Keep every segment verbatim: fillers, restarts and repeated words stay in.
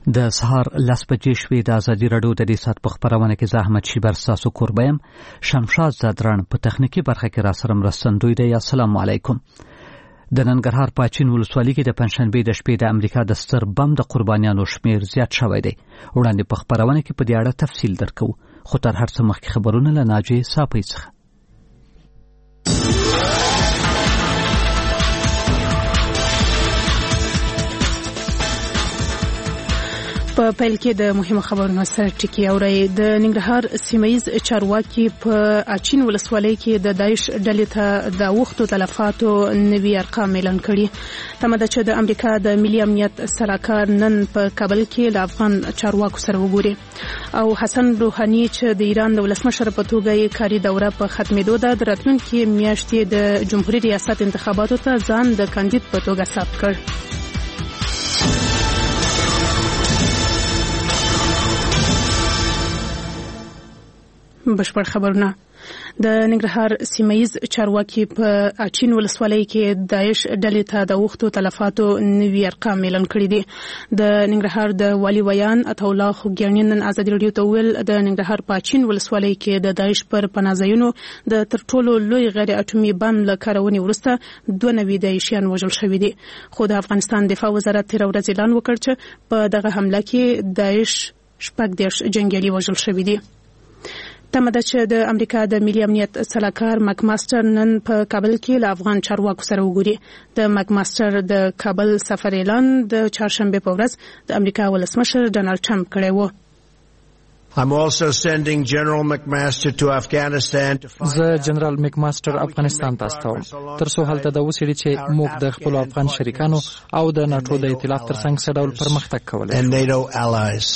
د سهار لس بجې شوې. د ازادي راډیو د دې ساعت په خپرونه کې زه احمد شیبر ستاسو کوربه یم. شمشاد زادران په تخنیکي برخه کې را سره مرستندوی دی. السلام علیکم. د ننګرهار په اچین ولسوالۍ کې د پنځشنبې د شپې د امریکا د ستر بم د قربانیانو شمیر زیات شوی دی. وړاندې په خپرونه کې په دې اړه تفصیل درکو، خو تر هر څه مخکې خبرونه له ناجیې صافۍ څخه. په پیل کې د مهمو خبرونو سره ټکی اوري. د ننګرهار سیمایي چارواکي په اچین ولسوالۍ کې د داعش ډلې ته د وختو تلفاتو نوي ارقام اعلان کړي. تمه ده چې د امریکا د ملي امنیت سلاکار نن په کابل کې له افغان چارواکو سره وګوري. او حسن روحاني چې د ایران د ولسمشر په توګه یې کاري دوره په ختمېدو ده، د راتلونکي میاشتې د جمهوریت ریاست انتخاباتو ته ځان د کاندید په توګه ثبت کړ. بشپړ خبرونه. د ننګرهار سیمایي چارواکي په اچین ولسوالۍ کې داعش ډلې ته د وختو تلفاتو نوي ارقام اعلان کړي دي. د ننګرهار د والي ویان عطاالله خوګیاني نن ازادي راډیو ته ویل د ننګرهار په اچین ولسوالۍ کې د داعش پر پناهځایونو د تر ټولو لوی غیر اټومي بم له کارونې وروسته دوه نوي داعشیان وژل شوي دي. خو د افغانستان دفاع وزارت تېره ورځ اعلان وکړ چې په دغه حمله کې داعش شپږ دېرش جنګیالي وژل شوي دي. تمه ده چې د امریکا د ملي امنیت سلاکار مک ماستر نن په کابل کې له افغان چارواکو سره وګوري. د مک ماستر د کابل سفر اعلان د چهارشنبه په ورځ د امریکا ولسمشر ډانلډ ټرمپ کړی و. I'm also sending General McMaster to Afghanistan to find زه جنرال مکماستر افغانستان ته استوم تر څو هلته د وسیړي چې موږ د خپل افغان شریکانو او د ناتو د ائتلاف ترڅنګ څه ډول پرمختګ کولای and NATO allies.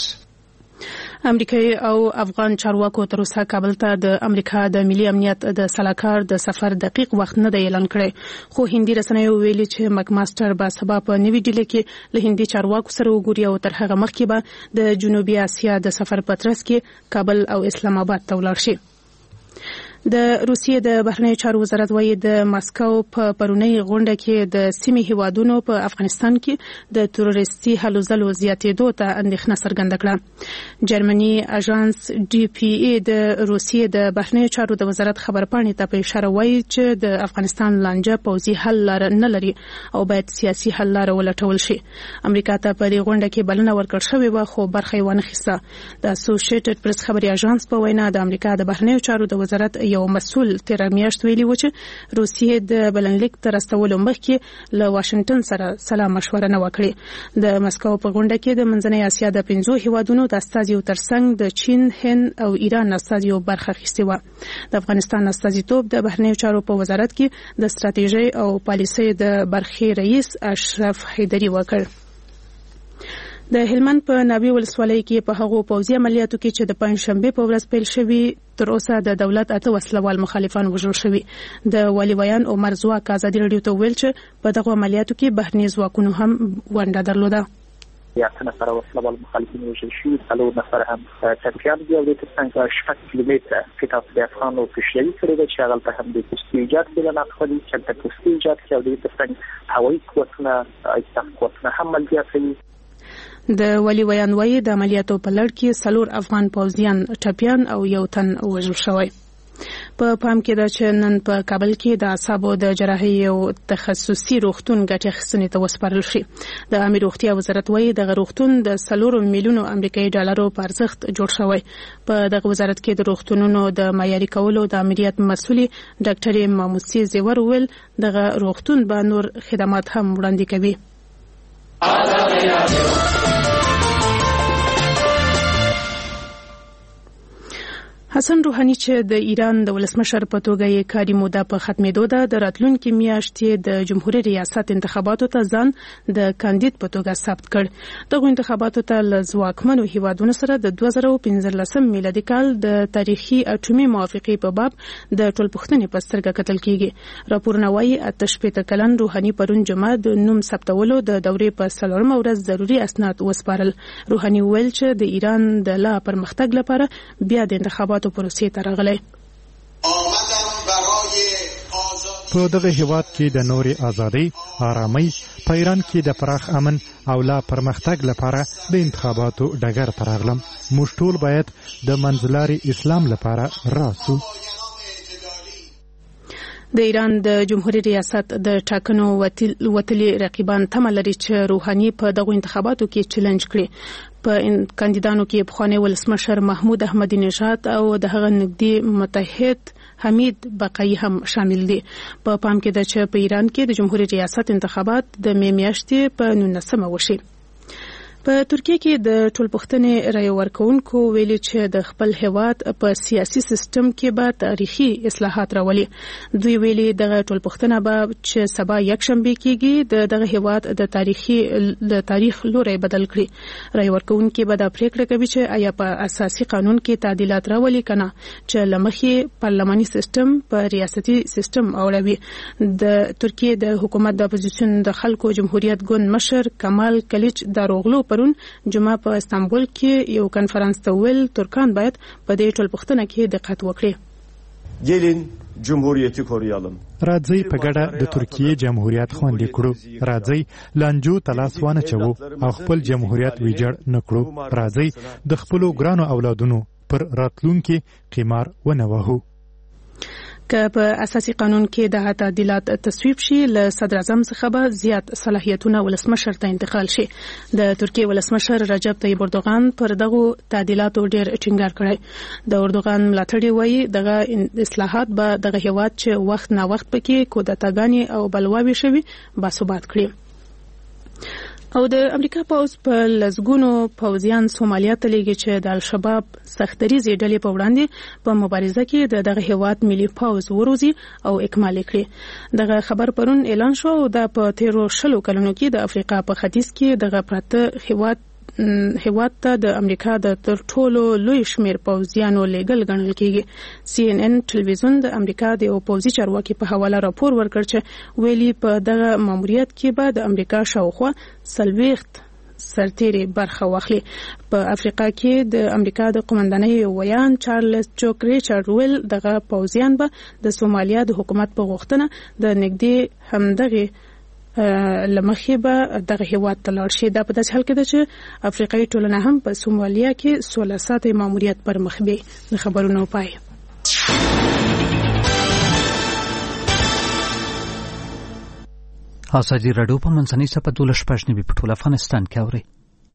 امریکایي او افغان چارواکو تر اوسه کابل ته د امریکا د ملي امنیت د سلاکار د سفر دقیق وخت نه دی اعلان کړی، خو هندي رسنیو ویلي چې مک ماستر به سبا په نوي ډیلي کې له هندي چارواکو سره وګوري او تر هغه مخکې به د جنوبي اسیا د سفر په ترڅ کې کابل او اسلام آباد ته ولاړ شي. د روسیې د بهرنیو چارو وزارت وايي د ماسکو په پرونی غونډه کې د سیمې هیوادونو په افغانستان کې د تروریستي هلو ځلو زیاتېدو ته اندېښنه څرګنده کړه. جرمني اژانس ډي پی ای د روسیې د بهرنیو چارو د وزارت خبرپاڼې ته په اشاره وايي چې د افغانستان لانجه پوځي حل لار نه لري او باید سیاسي حل لار ولټول شي. امریکا ته په دې غونډه کې بلنه ورکړل شوې وه، خو برخه یې ونه اخیسته. د اسوسییټډ پریس خبري اژانس په وینا د امریکا د بهرنیو چارو د وزارت یو مسؤل تیر میاشت ویلي و چې روسیې د بلنلیک تر استولو مخکې له واشنگټن سره سلا مشوره نه وکړي. د مسکو په غونډه کې د منځنۍ اسیا د پنځو هیوادونو د استازیو ترڅنګ د چین، هند او ایران استازیو برخه اخیستې وه. د افغانستان استازیتوب د بهرنیو چارو په وزارت کې د ستراتیژۍ او پالیسۍ د برخې رئیس اشرف حیدري وکړ. د هلمند په ناوې ولسوالۍ کې په هغو پوځي عملیاتو کې چې د پنځشنبې په ورځ پیل شوي تر اوسه د دولت اته وسلوال مخالفان وژل شوي. د والي ویان عمر ځواک ازادي راډیو ته ویل چې په دغو عملیاتو کې بهرني ځواکونو هم ونډه درلوده. یا څه نفر وسلوال مخالفین وژل شوي، څلور نفر هم ټپیان دي او د ترڅنګ شپږ کیلومتره کتاب د افغانو پیشروي کړې ده چې هغلته هم د پوستي ایجاد بله نقشه دي چې هلته پوستي ایجاد کړي او د ترڅنګ هوایي قوتونه ایستاف قوتونه هم ملګري کوي. د والي ویان وايي د عملیاتو په لړ کې څلور افغان پوځیان ټپیان او یو تن وژل شوی. په پام کې ده چې نن په کابل کې د اعصابو د جراحي یو تخصصي روغتون ګټې اخیستنې ته وسپارل شي. د عامه روغتیا وزارت وايي دغه روغتون د څلورو میلیونو امریکایي ډالرو په ارزښت جوړ شوی. په دغه وزارت کې د روغتونونو د معیاري کولو د امنیت مسؤلې ډاکټر ماموسي زیور ویل دغه روغتون به نور خدمات هم وړاندې کوي. حسن روحاني چې د ایران د ولسمشر په توګه یې کاري موده په ختمېدو ده، د راتلونکي میاشتې د جمهوریت ریاست انتخاباتو ته ځان د کاندید په توګه ثبت کړ. دغه انتخاباتو ته له ځواکمنو هیوادونو سره د دوه زره پنځلسم میلادي کال د تاریخي اټومي موافقې په باب د ټولپوښتنې په سترګه کتل کیږي. راپورونه وايي اته شپېته کلن روحاني پرون جمعه د نوم ثبتولو د دورې په څلورمه ورځ ضروري اسناد وسپارل. روحاني ویل چې د ایران د لا پرمختګ لپاره بیا د انتخاباتو پروسې ته راغلی. په دغه هیواد کې د نورې ازادۍ، آرامۍ، په ایران کې د پراخ امن او لا پرمختګ لپاره د انتخاباتو ډګر ته راغلم. موږ ټول باید د منځلاري اسلام لپاره راسو. د ایران د جمهوریت ریاست د ټاکنو وتلي رقیبان تمه لري چې روحاني په دغه انتخاباتو کې چیلنج کړي. په کاندیدانو کې پخوانی ولسمشر محمود احمدی نژاد او د هغه نږدې متحد حمید بقایی هم شامل دي. په پام کې ده چې په ایران کې د جمهوریت ریاست انتخابات د می میاشتې په نولسمه وشي. په ترکیه کې د ټولپوښتنې رای ورکوونکو ویلي چې د خپل هیواد په سیاسي سیستم کې به تاریخي اصلاحات راولي. دوی ویلي دغه ټولپوښتنه به چې سبا یکشنبه کېږي د دغه هیواد د تاریخي د تاریخ لوري بدل کړي. رای ورکوونکي به دا پریکړه کوي چې آیا په اساسي قانون کې تعدیلات راولي کنه چې لمخې پارلماني سیستم په ریاستي سیستم اوړوي. د ترکیه د حکومت د اپوزیسیون د خلکو جمهوریت ګوند مشر کمال کلیچ دروغلو پرون جمعه په استانبول کې یو کانفرنس ته ویل ترکان باید په دې ټولپوښتنه کې دقت وکړي. gelin cumhuriyeti koruyalım. راځي په ګډه د ترکیه جمهوریت خوندي کړو. راځي لانجو تلاس وانه چوو او خپل جمهوریت ویجاړ نکړو. راځي د خپل ګرانو اولادونو پر راتلونکي قمار ونه وهو. که په اساسي قانون کې د تعدیلات تصویب شي له صدر اعظم څخه به زیات صلاحیتونه ولسمشر ته انتقال شي. د ترکیه ولسمشر رجب طیب اردوغان پر دغه تعدیلاتو ډیر ټینګار کړی. د اردوغان ملاتړي وایي دغه اصلاحات به دغه هیواد چې وخت نا وخت پکې کودتاګانې او بلواوې شوي باثبات کړي. او د امریکا پوز په لزګونو پوزیان سومالیا ته لیږي چې د الشباب سختریزي ډلې په وړاندې په مبارزه کې د دغه هیواد ملي پوز وروزي او اکمال کړي. دغه خبر پرون اعلان شو او د په تیرو شلو کلونو کې د افریقا په ختیځ کې دغه پراته هیواد هیواد ته د امریکا د تر ټولو لوی شمیر پوزیانو لیګل ګڼل کیږي. سی ان ان ټلویزیون د امریکا د اپوزي چارواکي په حواله راپور ورکړ چې ویلي په دغه ماموریت کې به د امریکا شاوخوا سلويخت سرتيري برخه واخلي. په افریقا کې د امریکا د قومندانۍ ویان چارلز چوک ریچارډ ویل دغه پوزیان به د سومالیا د حکومت په غوښتنه د نږدې همدغه لمخې به دغه هیواد ته لاړ شي. دا په داسې حال کې ده چې افریقایي ټولنه هم په سومالیا کې سوله ساتي ماموریت پر مخ بي. د خبرونو پای. ازادي راډیو په منځنۍ صفحه دولس شپږ نوي په ټول افغانستان کې اوري.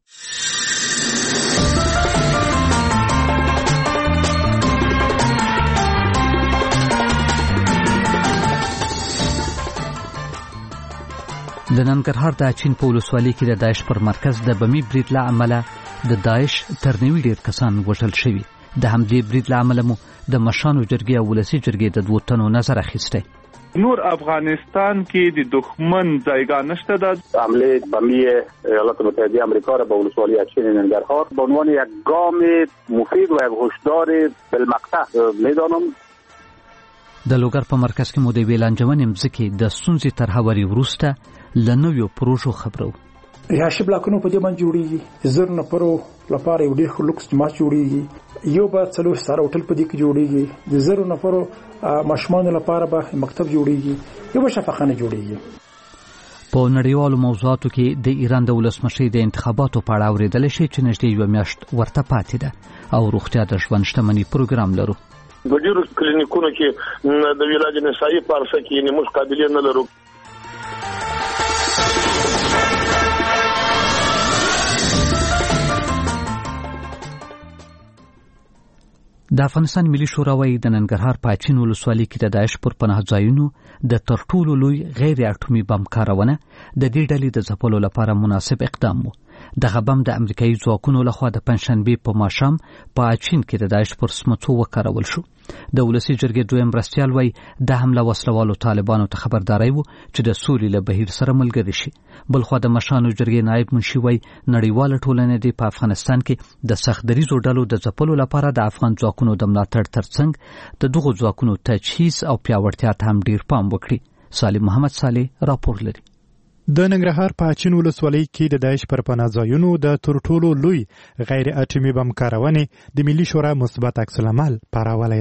د ننګرهار د اچین په ولسوالۍ کې د داعش پر مرکز د بمي برید له امله د داعش تر نوي ډیر کسان وژل شوي. د همدې برید له امله مو د مشانو جرګې او ولسي جرګې د دوه تنو نظر اخیسته. نور افغانستان کې د دښمن ځایګاه نشته. د حمله بمی ایالات متحده آمریکا را به ولسوالی اچین ننگرهار به عنوان یک گام مفید و یک هشدار بالمقطع میدانم. د لوګر په مرکز کې مو د ویلانجمن مزکی د سونزي تر هواري وروسته لنویو پروژو خبرو. رهاشي بلاکونو په دې باندې جوړیږي. زر نفرو لپاره یو ډېر لوکس جماعت جوړیږي. یو به څلور سره هوټل په دې کې جوړیږي. د زر نفرو ماشومان لپاره به مکتب جوړیږي. یو به شفاخانه جوړیږي. په نړیوالو موضوعاتو کې د ایران د ولسمشر د انتخاباتو په اړه اوریدل شي چې نږدې یو میاشت ورته پاتې ده او روغتیا د ژوند شتمنۍ پروګرام لرو. د ډیرو کلینیکونو کې د علاج نسایي په اړه کې نیمه قابلیت نه لرو. د افغانستان ملي شورا وايي د ننګرهار په اچین ولسوالۍ کې د داعش پر پناه ځایونو د تر ټولو لوی غیر اټومي بم کارونه د دې ډلې د ځپلو لپاره مناسب اقدام وو. دغه بم د امریکایي ځواکونو لخوا د پنځشنبه په ماښام په اچین کې د داعش پر سمڅو وکارول شو. د ولسی جرګې دویم مرستیال وای د حمله وسلوالو طالبانو ته خبرداري وو چې د سولې له بهیر سره ملګری شي. بلخو د مشانو جرګې نائب منشي وای نړیواله ټولنه د په افغانستان کې د سخت دریزو ډلو د ځپلو لپاره د افغان ځواکونو د ملاتړ ترڅنګ د دغو ځواکونو تجهیز او پیاوړتیا ته هم ډیر پام وکړي. سالم محمد صالح راپور لري. د ننګرهار په اچین ولسوالۍ کې د داعش پر پناه ځایونو د تر ټولو لوی غیر اټومي بم کارونې د ملي شورا مثبت عکس العمل پاراولی دی.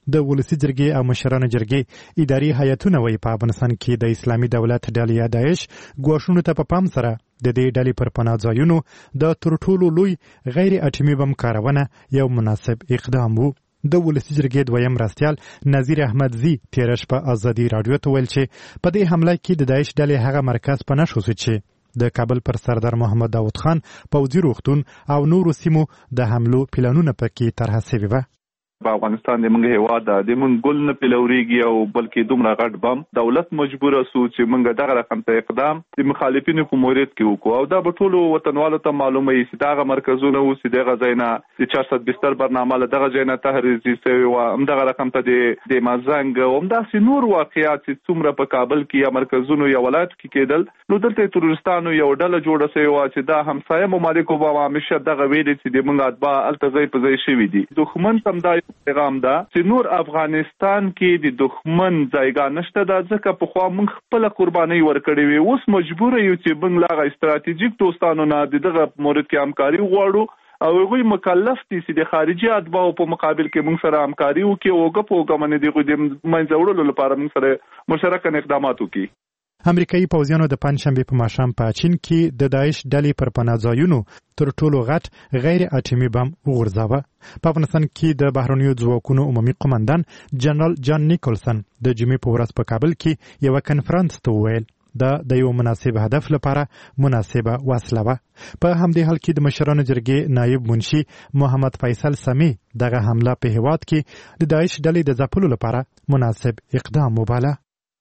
د ولسی جرګې او مشرانو جرګې اداري هیئتونه وایي په افغانستان کې د اسلامي دولت ډلې یا داعش ګواښونو ته په پام سره د دې ډلې پر پناه ځایونو د تر ټولو لوی غیر اټومي بم کارونه یو مناسب اقدام وو. د ولسی جرګې دویم راستیال نذیر احمدزي تیره شپه ازادي راډیو ته ویل چې په دې حمله کې د داعش ډلې هغه مرکز په نښو شو چې د کابل پر سردار محمد داود خان پوځي روغتون او نورو سیمو د حملو پلانونه پکې طرح شوي وو. په افغانستان د موږ هیواد د موږ ګل نه پلوريږي او بلکې دومره غټ بم دولت مجبور سو چې موږ دغه رقم ته اقدام د مخالفینو په مورید کې وکړو او دا به ټول وطنوالو ته معلومه وي چې دغه مرکزونه او چې دغه ځاینا د چار سوه بستر برنامه له دغه ځاینا تحریزي سوي او هم دغه رقم ته د مازنګ او هم داسې نور واقعیات چې څومره په کابل کې یا مرکزونو یا ولایت کې کېدل نو دلته تروریستانو یو ډله جوړه شوی و چې دا همسایه ممالکو به همیشه دغه ویلي چې د موږ اتباع التزای په ځای شوی دي. دښمن هم دا پیغام ده چې نور افغانستان کې د دښمن ځایګا نشته دا ځکه په خوا موږ خپل قرباني ورکړې وي اوس مجبور یو چې موږ لاغه استراتیژیک دوستانو نه دغه مورد کې همکاري غواړو او هغوی مکلف دي چې د خارجي اتباعو په مقابل کې موږ سره همکاري وکړي او غو په غمنه دي غو د منځ وړلو لپاره موږ سره مشترک اقدامات وکړي. امریکایي پوځیانو د پنځشنبه په ماښام په چین کې د داعش ډلې پر پناه ځایونو تر ټولو غټ غیر اټومي بم وغورځاوه. په افغانستان کې د بهرنیو ځواکونو عمومي قومندان جنرال جان نیکولسن د جمعې په ورځ په کابل کې یو کنفرانس ته وویل دا د یو مناسب هدف لپاره مناسبه وسله وه. په همدې حال کې د مشرانو جرګې نایب منشي محمد فیصل سمی دغه حمله په هیواد کې د داعش ډلې د ځپلو لپاره مناسب اقدام وباله.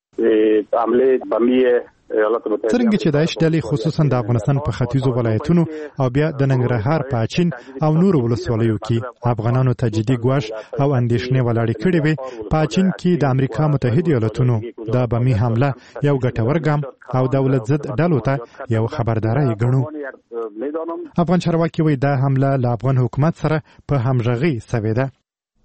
څرنګه چې داعش ډلې خصوصا د افغانستان په ختیځو ولایتونو او بیا د ننګرهار په اچین او نورو ولسوالیو کې افغانانو ته جدي ګواښ او اندېښنې ولاړې کړې وې په اچین کې د امریکا متحده ایالاتونو د بمي حمله یو ګټور ګام او دولت ضد ډلو ته یو خبرداري ګڼو. افغان چارواکي وایي دا حمله له افغان حکومت سره په همغږي سوې ده.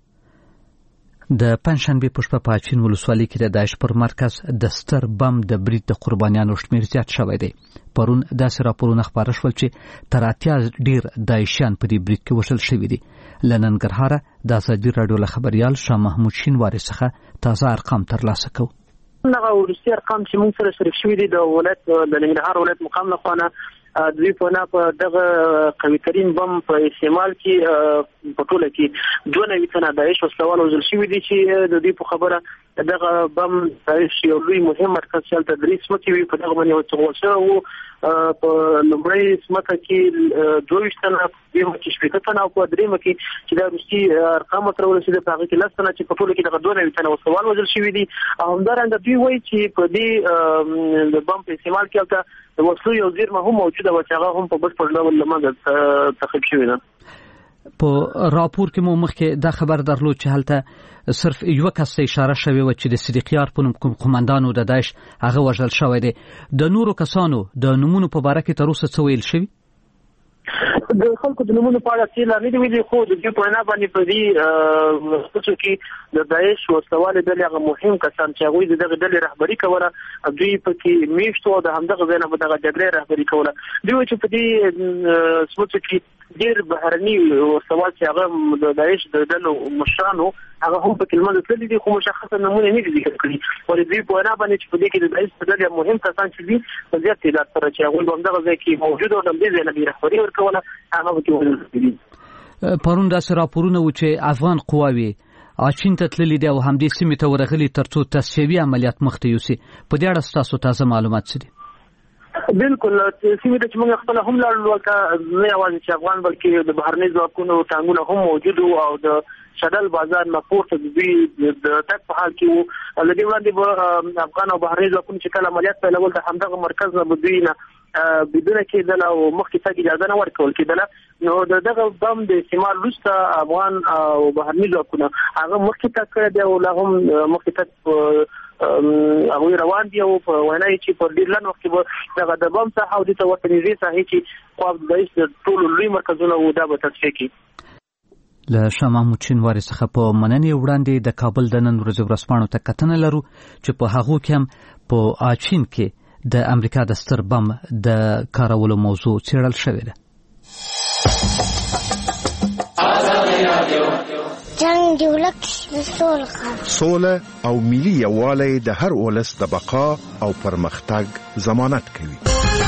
د پنځشنبه په شپه په اچین ولسوالۍ کې د داعش پر مرکز د ستر بم د برید د قربانیانو شمیر زیات شوی دی. پرون داسې راپورونه خپاره شول چې تر اتیا ډیر داعشیان په دې برید کې وژل شوي دي. له ننګرهاره د ازادي راډیو له خبریال شاه محمود شینواري څخه تازه ارقام ترلاسه کوو. دغه وروستي ارقام چې موږ سره شریک شوي دي د ولایت د ننګرهار ولایت مقام له خوا دوی په نه په دغه قوي ترين بم په استعمال کې په ټوله کې دوه نوي تنه داعش وسلوال وژل شوي دي چې د دې په خبره دغه بم داعش یو لوی مهم مرکز چې تدریس مکي وي په دغه باندې وڅول شو په لومړی سمته کې دوه تنه د مکي شپږ تنه او په درې مکي چې د روسي ارقام تر ورسېده په هغه کې لس تنه چې په ټوله کې دغه دوه نوي تنه وسلوال وژل شوي دي. همدارنګه دوی وایي چې په دې د بم په استعمال کې د وسلو یو زیرمه هم موجوده و چې هغه هم په بشپړ ډول له منځه تخریب شوې ده. په راپور کې مو مخکې دا خبر درلود چې هلته صرف یو کس ته اشاره شوې و چې د صدیقیار په نوم قومندانو د داعش هغه وژل شوی دی. د نورو کسانو د نومونو په باره کې تر اوسه څه ویل شوي؟ د خلکو د نومونو په اړه څه نه دي ویلي خو د دې په نه باندې په دې وختو کې د داعش وسلوال ډلې هغه مهم کسان چې هغوی د دغه ډلې رهبري کوله دوی پکې میشتو او د همدغه ځای نه په دغه جګړې رهبري کوله. دوی چې په دې سمڅو کې ډېر بهرني وسلوال چې هغه د داعش د ډلو مشرانو هغه هم په کلمه تللي دي خو مشخصه نمونه نه دي ذکر کړي. ولې دوی په نه باندې چې په دې کې د داعش د ډلې مهم کسان چې دي په زیات تعداد سره چې هغوی په همدغه ځای کې موجود او د همدې ځای نه رهبري ورکوله هغه پکې وژل شوي دي. پرون داسې راپورونه و چې افغان قواوې اچین ته تللي دي او همدې سیمې ته ورغلي ترڅو تصفیوي عملیات مخته یوسي. په دې اړه ستاسو تازه معلومات څه دي؟ بالکل سیمه چې موږ خپل هم لاړو ولکه نه یوازې چې افغان بلکې د بهرني ځواکونو ټانګونه هم موجود او د شډل بازار نه پورته دوی د تک په حال کې وو. لدې وړاندې افغان او بهرني ځواکونو چې کله عملیات پیلول د همدغه مرکز نه دوی نه بدون کېدل او مخکې ته اجازه نه ورکول کېدله نو دغه بم د استعمال وروسته افغان او بهرني ځواکونه هغه مخکې ته کړی دی او لا هم مخکې ته هغوی روان دي او په وینا یې چې په ډېر لنډ وخت کې به دغه د بم ساحه او دې ته ورته نږدې ساحې چې خوا د داعش د ټولو لوی مرکزونه وو دا به تصفیه کړي. له شاه محمود شینواري څخه په مننې وړاندې د کابل د نن ورځې ورځپاڼو ته کتنه لرو چې په هغو کې هم په اچین کې د امریکا د ستر بم د کارولو موضوع څېړل شوې ده. جنگ دی ولک سوله سوله او ملي یووالی د هر ولس د بقا او پرمختګ ضمانت کوي.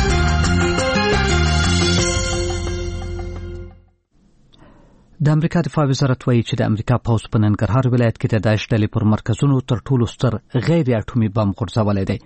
د امریکا دفاع وزارت وایي چې د امریکا پوځ په ننګرهار ولایت کې د داعش ډلې پر مرکزونو تر ټولو ستر غیر اټومي بم غورځولی دی.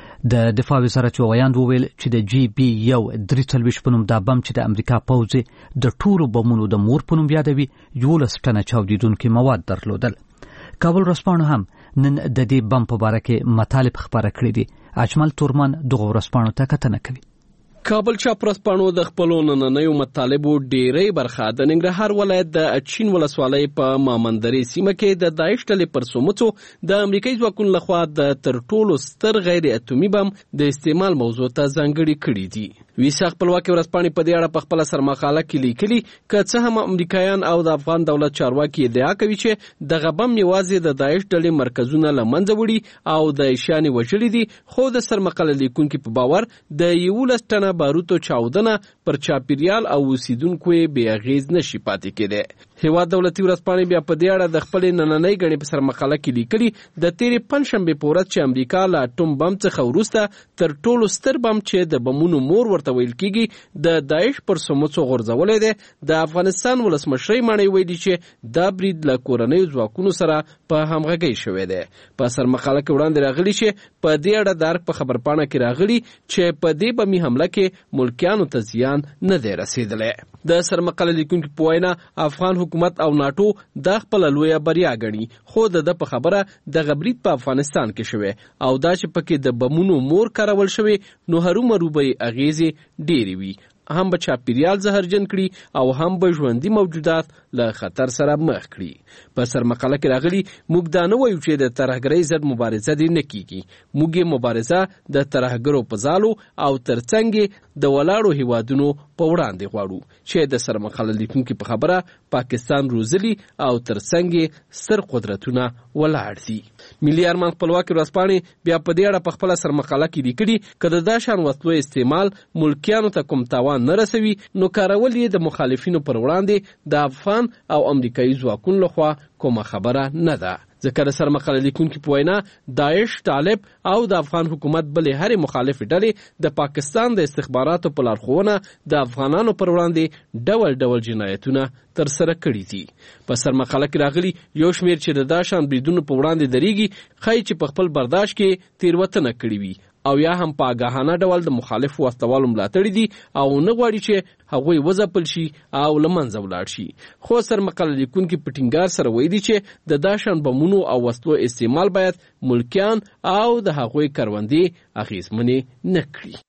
د دفاع وزارت یو ویاند وویل چې د جی بی یو درې څلوېښت په نوم دا بم چې د امریکا پوځ د ټولو بمونو د مور په نوم یادوي یولس ټنه چاودیدونکي مواد درلودل. کابل ورځپاڼو هم نن د دې بم په باره کې مطالب خپاره کړي دي. اجمل تورمان دغه ورځپاڼو ته کتنه کوي. کابل چاپ ورځپاڼو د خپلو نننیو مطالبو ډېری برخه د ننګرهار ولایت د اچین ولسوالۍ په مامندرې سیمه کې د داعش ډلې پر سومڅو د امریکایي ځواکونو لخوا د تر ټولو ستر غیر اتومي بم د استعمال موضوع ته ځانګړي کړي دي. ویسا خپلواکي ورځپاڼې په دې اړه په خپله سرمقاله کې لیکلي که څه هم امریکایان او د افغان دولت چارواکي ادعا کوي چې دغه بم یوازې د داعش ډلې مرکزونه له منځه وړي او د شیانې وژلي دي، خو د سرمقاله لیکونکي په باور د یولس ټنه باروتو چاودنه پر چاپیریال او اوسیدونکو یې بې اغېز نشي پاتې کېدی. هېواد دولتي ورځپاڼې بیا په دې اړه د خپلې نننۍ ګڼې په سرمقاله کې لیکلي د تېرې پنجشنبې په ورځ چې امریکا له اټوم بم څخه وروسته تر ټولو ستر بم چې د بمونو مور ورته ویل کېږي د داعش پر سومڅو غورځولی دی، د افغانستان ولسمشرۍ ماڼۍ ویلي چې دا برید له کورنیو ځواکونو سره په همغږۍ شوی دی. په سرمقاله کې وړاندې راغلي چې په دې اړه د ارګ په خبرپاڼه کې راغلي چې په دې بمي حمله کې ملکیانو ته زیان نه دی رسېدلی. د سرمقاله لیکونکي په وینا افغان حکومت او ناټو دا خپله لویه بریا ګڼي، خو د ده په خبره دغه برید په افغانستان کې شوی او دا چې پکې د بمونو مور کارول شوی نو هرومرو به یې اغېزې ډېرې وي، هم به چاپیریال زهرجن کړي او هم به ژوندي موجودات له خطر سره مخ کړي. په سرمقاله کې راغلي موږ دا نه وایو چې د ترهګرۍ ضد مبارزه دې نه کیږي، موږ یې مبارزه د ترهګرو په ځالو او ترڅنګ د ولاړو هیوادونو په وړاندې غواړو چې د سرمقاله لیکونکي په خبره پاکستان روزلي او ترڅنګ ستر قدرتونه ولاړ دي. ملي ارمان خپلواکي ورځپاڼې بیا په دې اړه په خپله سرمقاله کې لیکلي که د دا شان وسلو استعمال ملکیانو ته کوم تاوان نه رسوي نو کارول یې د مخالفینو پر وړاندې د افغان او امریکایي ځواکونو لخوا کومه خبره نه ده، ځکه د سرمقاله لیکونکي په وینا داعش، طالب او د افغان حکومت بلې هرې مخالفې ډلې د پاکستان د استخباراتو په لارښوونه د افغانانو پر وړاندې ډول ډول جنایتونه ترسره کړي دي. په سرمقاله کې راغلي یو شمېر چې د دا شان بریدونو په وړاندې درېږي ښایي چې په خپل برداشت کې تېروتنه کړې وي او یا هم په آګاهانه ډول د مخالفو وسلوالو ملاتړي دي او نه غواړي چې هغوی وځپل شي او له منځه ولاړ شي. خو سرمقاله لیکونکي په ټینګار سره ویلي چې د دا شان بمونو او وسلو استعمال باید ملکیان او د هغوی کروندې اغېزمنې نه کړي.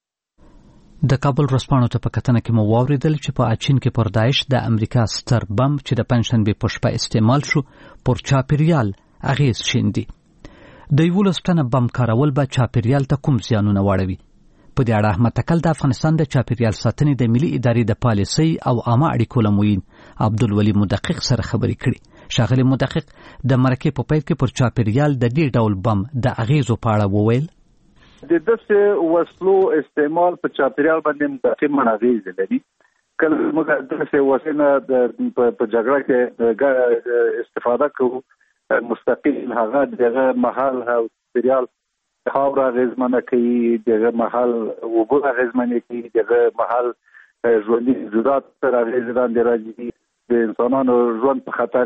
د کابل ورځپاڼو ته په کتنه کې مو واورېدل چې په اچین کې پر داعش د امریکا ستر بم چې د پنجشنبې په شپه استعمال شو پر چاپیریال اغېز شیندي. د یولس ټنه بم کارول به چاپیریال ته کوم زیانونه واړوي؟ په دې اړه احمد تکل د افغانستان د چاپیریال ساتنې د ملي ادارې د پالیسۍ او عامه اړیکو له معین عبدالولي مدقق سره خبرې کړي. ښاغلي مدقق د مرکې په پیل کې پر چاپیریال د دې ډول بم د اغېزو په اړه وویل. د داسې وسلو استعمال په چاپیریال باندې مستقیما اغېز لري. کله موږ داسې وسیله په جګړه کې استفاده کوو مستقیم هغه دغه محل او چاپیریال خاور اغېزمنه کوي، دغه محل اوبه اغېزمنه کوي، دغه محل ژوندي موجودات سره اغېز لاندې راځي، د انسانانو ژوند په خطر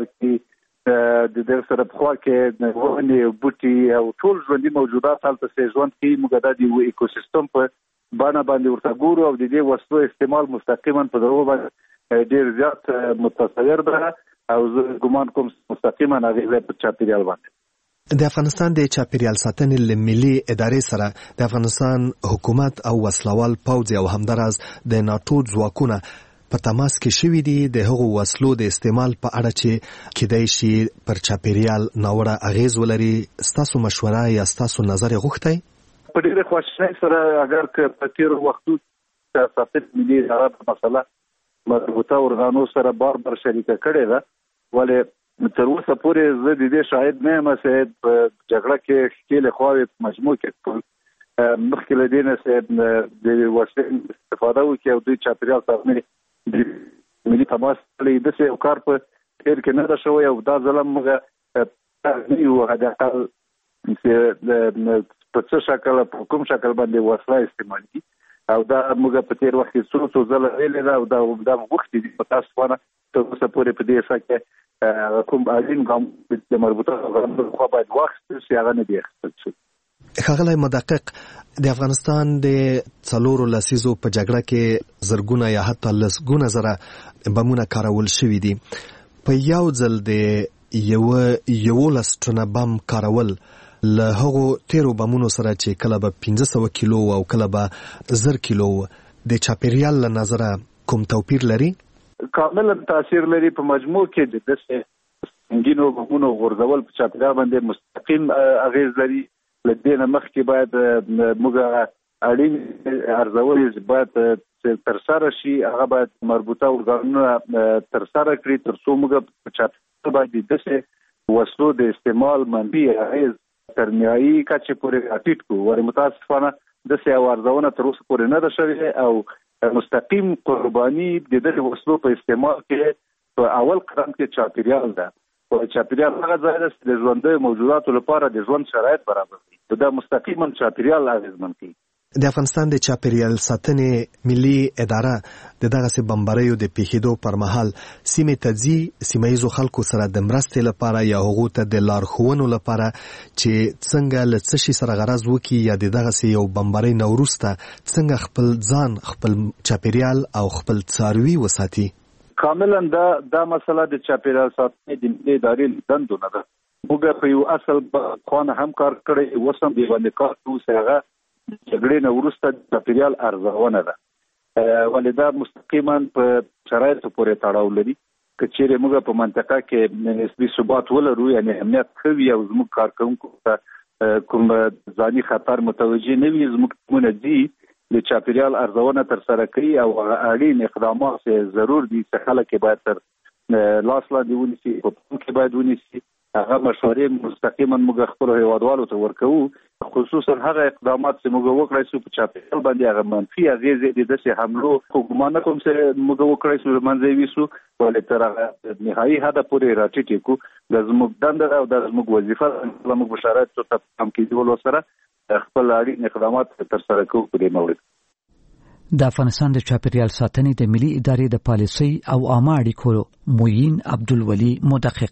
کې د دغه سره په خوا کې ونې بوټي او ټول ژوندي موجودات هلته سره ژوند کوي. موږ د دې ایکوسیستم په بڼه باندې ورته ګورو او د دې وسلو استعمال مستقیما په دغه باندې ډېر زیات متصور ده او زه ګمان کوم مستقیما اغېز په چاپیریال باندې. د افغانستان د چاپیریال ساتنې له ملي ادارې سره د افغانستان حکومت او وسلوال پوځ او همداراز د ناټو ځواکونه په تماس کې شوي دي د هغو وسلو د استعمال په اړه چې کېدای شي پر چاپیریال ناوړه اغېز ولري. ستاسو مشوره یا ستاسو نظر غوښتی؟ په ډېره خواشینۍ سره اگر که په تېرو وختو ساتنې ملي اداره په مسله مربوطه ارګانو سره بار بار شریکه کړې ده، ولې تر اوسه پورې زه د دې شاهد نه یم چې په جګړه کې ښکېلې خواوې په مجموع کې مخکې له دې نه چې د وسلې استفاده وکړي او دوی چاپیریال ساتنې ملي تماس کړی. داسې یو کار په تیر کې نه ده شوی او دا ظلم موږ نه یو حداقل په څه شکل په کوم شکل باندې وسله استعمال کی او دا موږ په تیر وخت کې څو څو ځله ویلې ده او دا دا وخت دي په تاسو باندې ته څه پورې په دې ځکه کوم اړین ګام د مربوطه غونډو خو باید وخت چې هغه نه دی اخیستل شي. ښاغلی مدقق، د افغانستان د څلورو لسیزو په جګړه کې زرګونه یا حتی لسګونه زره بمونه کارول شوي دي. په یو ځل د یوه یولس ټنه بم کارول له هغو تیرو بمونو سره چې کله به پنځه سوه کیلو او کله به زر کیلو د چاپیریال له نظره کوم توپیر لري؟ کاملا تاثیر لري. په مجموع کې د داسې سنګینو بمونو غورځول په چاپیریال باندې مستقیم اغیز لري. له دې نه مخکې باید موږ اړین ارزول باید ترسره شي، هغه باید مربوطه ارګانونه ترسره کړي تر څو موږ په چاپیریال باندې داسې وسلو د استعمال منفي اغیز تر نهایي کچې پورې راټیټ کړو. ولې متاسفانه داسې یوه ارزونه تر اوسه پورې نه ده شوې او مستقیم قرباني د دغه وسلو په استعمال کې په اول قدم کې چاپیریال ده. او چاپیریال هغه ځای دی چې د ژوندیو موجوداتو لپاره د ژوند شرایط برابر دي. دا مستقیما چاپیریال اغېزمن کوي. د افغانستان د چاپیریال ساتنې ملي اداره د دغسې بمباریو د پیښېدو پر مهال سیمې ته ځي، سیمه ییزو خلکو سره د مرستې لپاره یا هغو ته د لارښوونو لپاره چې څنګه له څه شي سره غرض وکړي یا د دغسې یو بمبارۍ نه وروسته څنګه خپل ځان، خپل چاپیریال او خپل څاروي وساتي. کاملا دا دا مسله د چاپیریال ساتنې د ملي ادارې دندو نه ده. موږ په یو اصل باندې هم کار کړی، اوس هم دې باندې کار کوو چې هغه جګړې نه وروسته د چاپیریال ارزونه ده. ولې دا مستقیما په شرایطو پورې تړاو لري. که چیرې موږ په منطقه کې نسبي ثبات ولرو، یعنې امنیت ښه وي او زموږ کارکوونکو ته کوم ځاني خطر متوجه نه وي، زموږ ټیمونه ځي د چاپیریال ارزونه ترسره کوي او اړین اقدامات ضرور دي چې خلک باید تر لاس لاندې ونیسي، په پام کې باید ونیسي. هغه مشورې مستقیما موږ خپلو هیوادوالو ته ورکوو، خصوصا هغه اقدامات چې موږ وکړای شو په چاپیریال باندې هغه منفي اغېزې د داسې حملو خو ګمان نه کوم چې موږ وکړای شو له منځه یې ویسو، ولې تر هغه نهایي حده پورې راټیټ یې کړو. دا زموږ دنده ده او دا زموږ وظیفه ده. موږ په شرایطو ته پام کېدلو سره خپل اړین اقدامات ترسره کوو په دې مورد. د افغانستان د چاپیریال ساتنې د ملي ادارې د پالیسۍ او عامه اړیکو معین عبدالولي مدقق.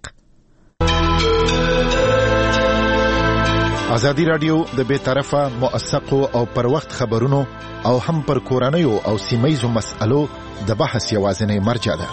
ازادي راډیو د بې طرفه موثقو او پر وخت خبرونو او هم پر کورنیو او سیمه‌ییزو مسألو د بحث یوازینی مرجع ده.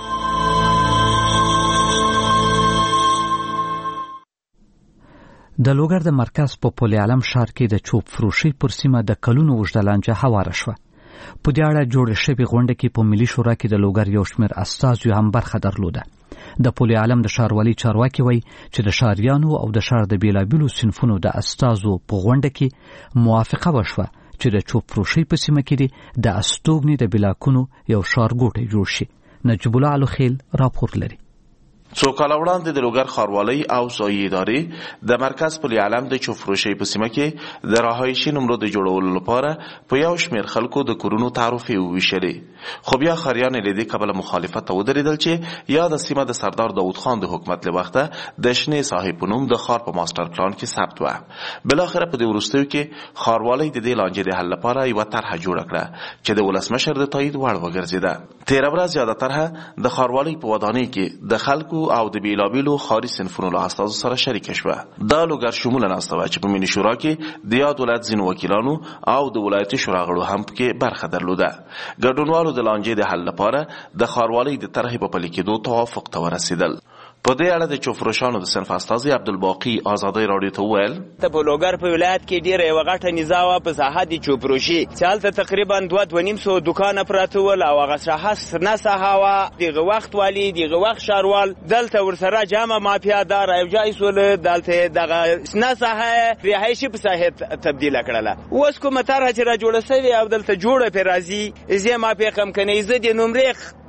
د لوګر د مرکز په پل عالم ښار کې د چوب فروشي پر سیمه د کلونو اوږده لانجه هواره شوه. په دې اړه جوړه شوې غونډه کې په ملي شورا کې د لوګر یو شمېر استازو هم برخه درلوده. د پل عالم د ښاروالۍ چارواکي وایي چې د ښاریانو او د ښار د بیلابیلو صنفونو د استازو په غونډه کې موافقه وشوه چې د چوب فروشي په سیمه کې د استوګنې د بلاکونو یو ښارګوټی جوړ شي. نجیب الله علوخیل راپور لري. څو کاله وړاندې د لوګر ښاروالۍ او ځایي ادارې د مرکز پل عالم د چوب فروشۍ په سیمه کې د رهایشي نمرو د جوړولو لپاره په یو شمېر خلکو د کورونو تعرفې وویشلې، خو بیا ښاریان له دې کبله مخالفت ته ودرېدل چې یا د سیمه د سردار داود خان د حکومت له وخته د شنې ساحې په نوم د ښار په ماسټر پلان کې ثبت وه. بالاخره په دې وروستیو کې ښاروالۍ د دې لانجې د حل لپاره یوه طرحه جوړه کړه چې د ولسمشر د تایید وړ وګرځېده. تېره ورځ یاده طرحه د ښاروالۍ په ودانۍ کې د خلکو او د بیلابیلو ښاري صنفونو له استازو سره شریکه شوه. دا لوګر شموله ناسته وه چې په ملي شورا کې د یاد ولایت ځینو وکیلانو او د ولایتي شورا غړو هم پکې برخه درلوده. ګډونوالو د لانجې د حل لپاره د ښاروالۍ د طرحې په پلي کېدو توافق ته ورسېدل. په دې اړه د چوفروشانو د صنف استازي عبدالباقي ازادۍ راډیو ته وویل: ته په لوګر په ولایت کې ډېره یوه غټه نزاع وه په ساحه د چوفروشي چې هلته تقریبا دوه دوه نیم سوه دوکانه پراته ول او هغه ساحه نه ساحه وه. دغه وخت والي دغه وخت ښاروال دلته ورسره جامع مافیا دا رايوجای سول دلته دغه نه ساحه رهایشي په ساحه تبدیله کړله. اوس کومه طرحه چې را جوړه سوې او دلته جوړه پرې راځي زه مافیا کم کنی زه د نمرې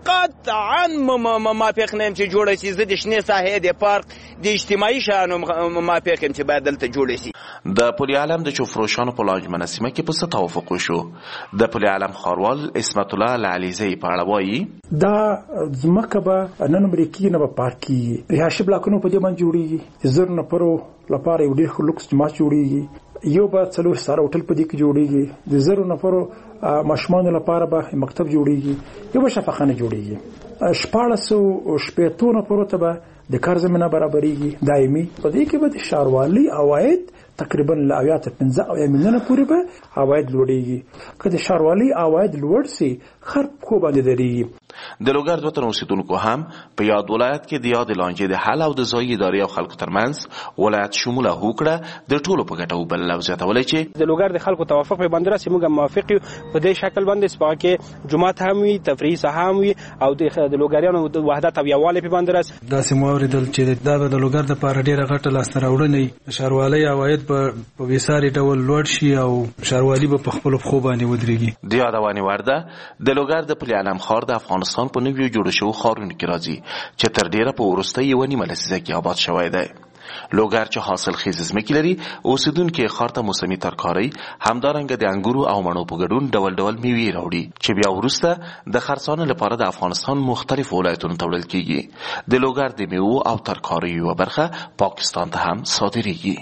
قطعا موافق نه چې جوړ شي. زه د شنه ساحې د پارک د اجتماعي شانو موافق چې باید دلته جوړ شي. د پل علم د چوفروشانو په لانجمنه سیمه کې په څه توافق وشو؟ د پل علم ښاروال اسمت الله العلیزی په اړه وایي دا ځمکه به نن امریکای نه به پارکي رهاشي بلاکونو په دې باندې جوړیږي. زر نفرو لپاره یو ډېر لوکس جماعت جوړیږي. یو به څلور ستاره هوټل په دې کې جوړیږي. د زر نفرو ماشومان لپاره به مکتب جوړیږي. یو به شفاخانه جوړیږي. شپاړس او شپېتو نفرو ته به د کار زمینه برابرېږي دایمي. په دې کې به د ښاروالۍ عواید تقریبا له اویا تر پنځه اویا میلیونه پورې به عواید لوړیږي. که د ښاروالۍ عواید لوړ سي خرب کو باندې درېږي. د لوګر دوه تن اوسیدونکو هم په یاد ولایت کې د یاد لانجې د حل او د ځایي ادارې او خلکو ترمنځ ولایت شموله هوکړه د ټولو په ګټه وبلله او زیاتولی چې د لوګر د خلکو توافق په باندې راسي. موږ موافق یو په دې شکل باندې چې کې جماعت هم وي، تفریحي ساحه هم وي او د لوګریانو د وحدت او یووالي په باندې راسي. داسې مو اورېدل چې دا د لوګر د پاره ډېره غټه لاسته راوړنې ښاروالۍ عواید په ویساري ډول لوړ شي او ښاروالي به په خپلو پښو باندې ودرېږي. د یادونې وړ ده د لوګر د پل علم ښار د افغانستان په نویو جوړ شوو ښارونو کې راځي چې تر ډېره په وروستۍ یوه نیمه لسیزه کې آباد شوی دی. لوګر چې حاصل خیز ځمکې لري، اوسیدونکي ښار ته موسمي ترکارۍ همدارنګه د انګورو او مڼو په ګډون ډول ډول میوې راوړي چې بیا وروسته د خرڅانې لپاره د افغانستان مختلفو ولایتونو ته وړل کیږي. د لوګر د میوو او ترکاریو یوه برخه پاکستان ته هم صادریږي.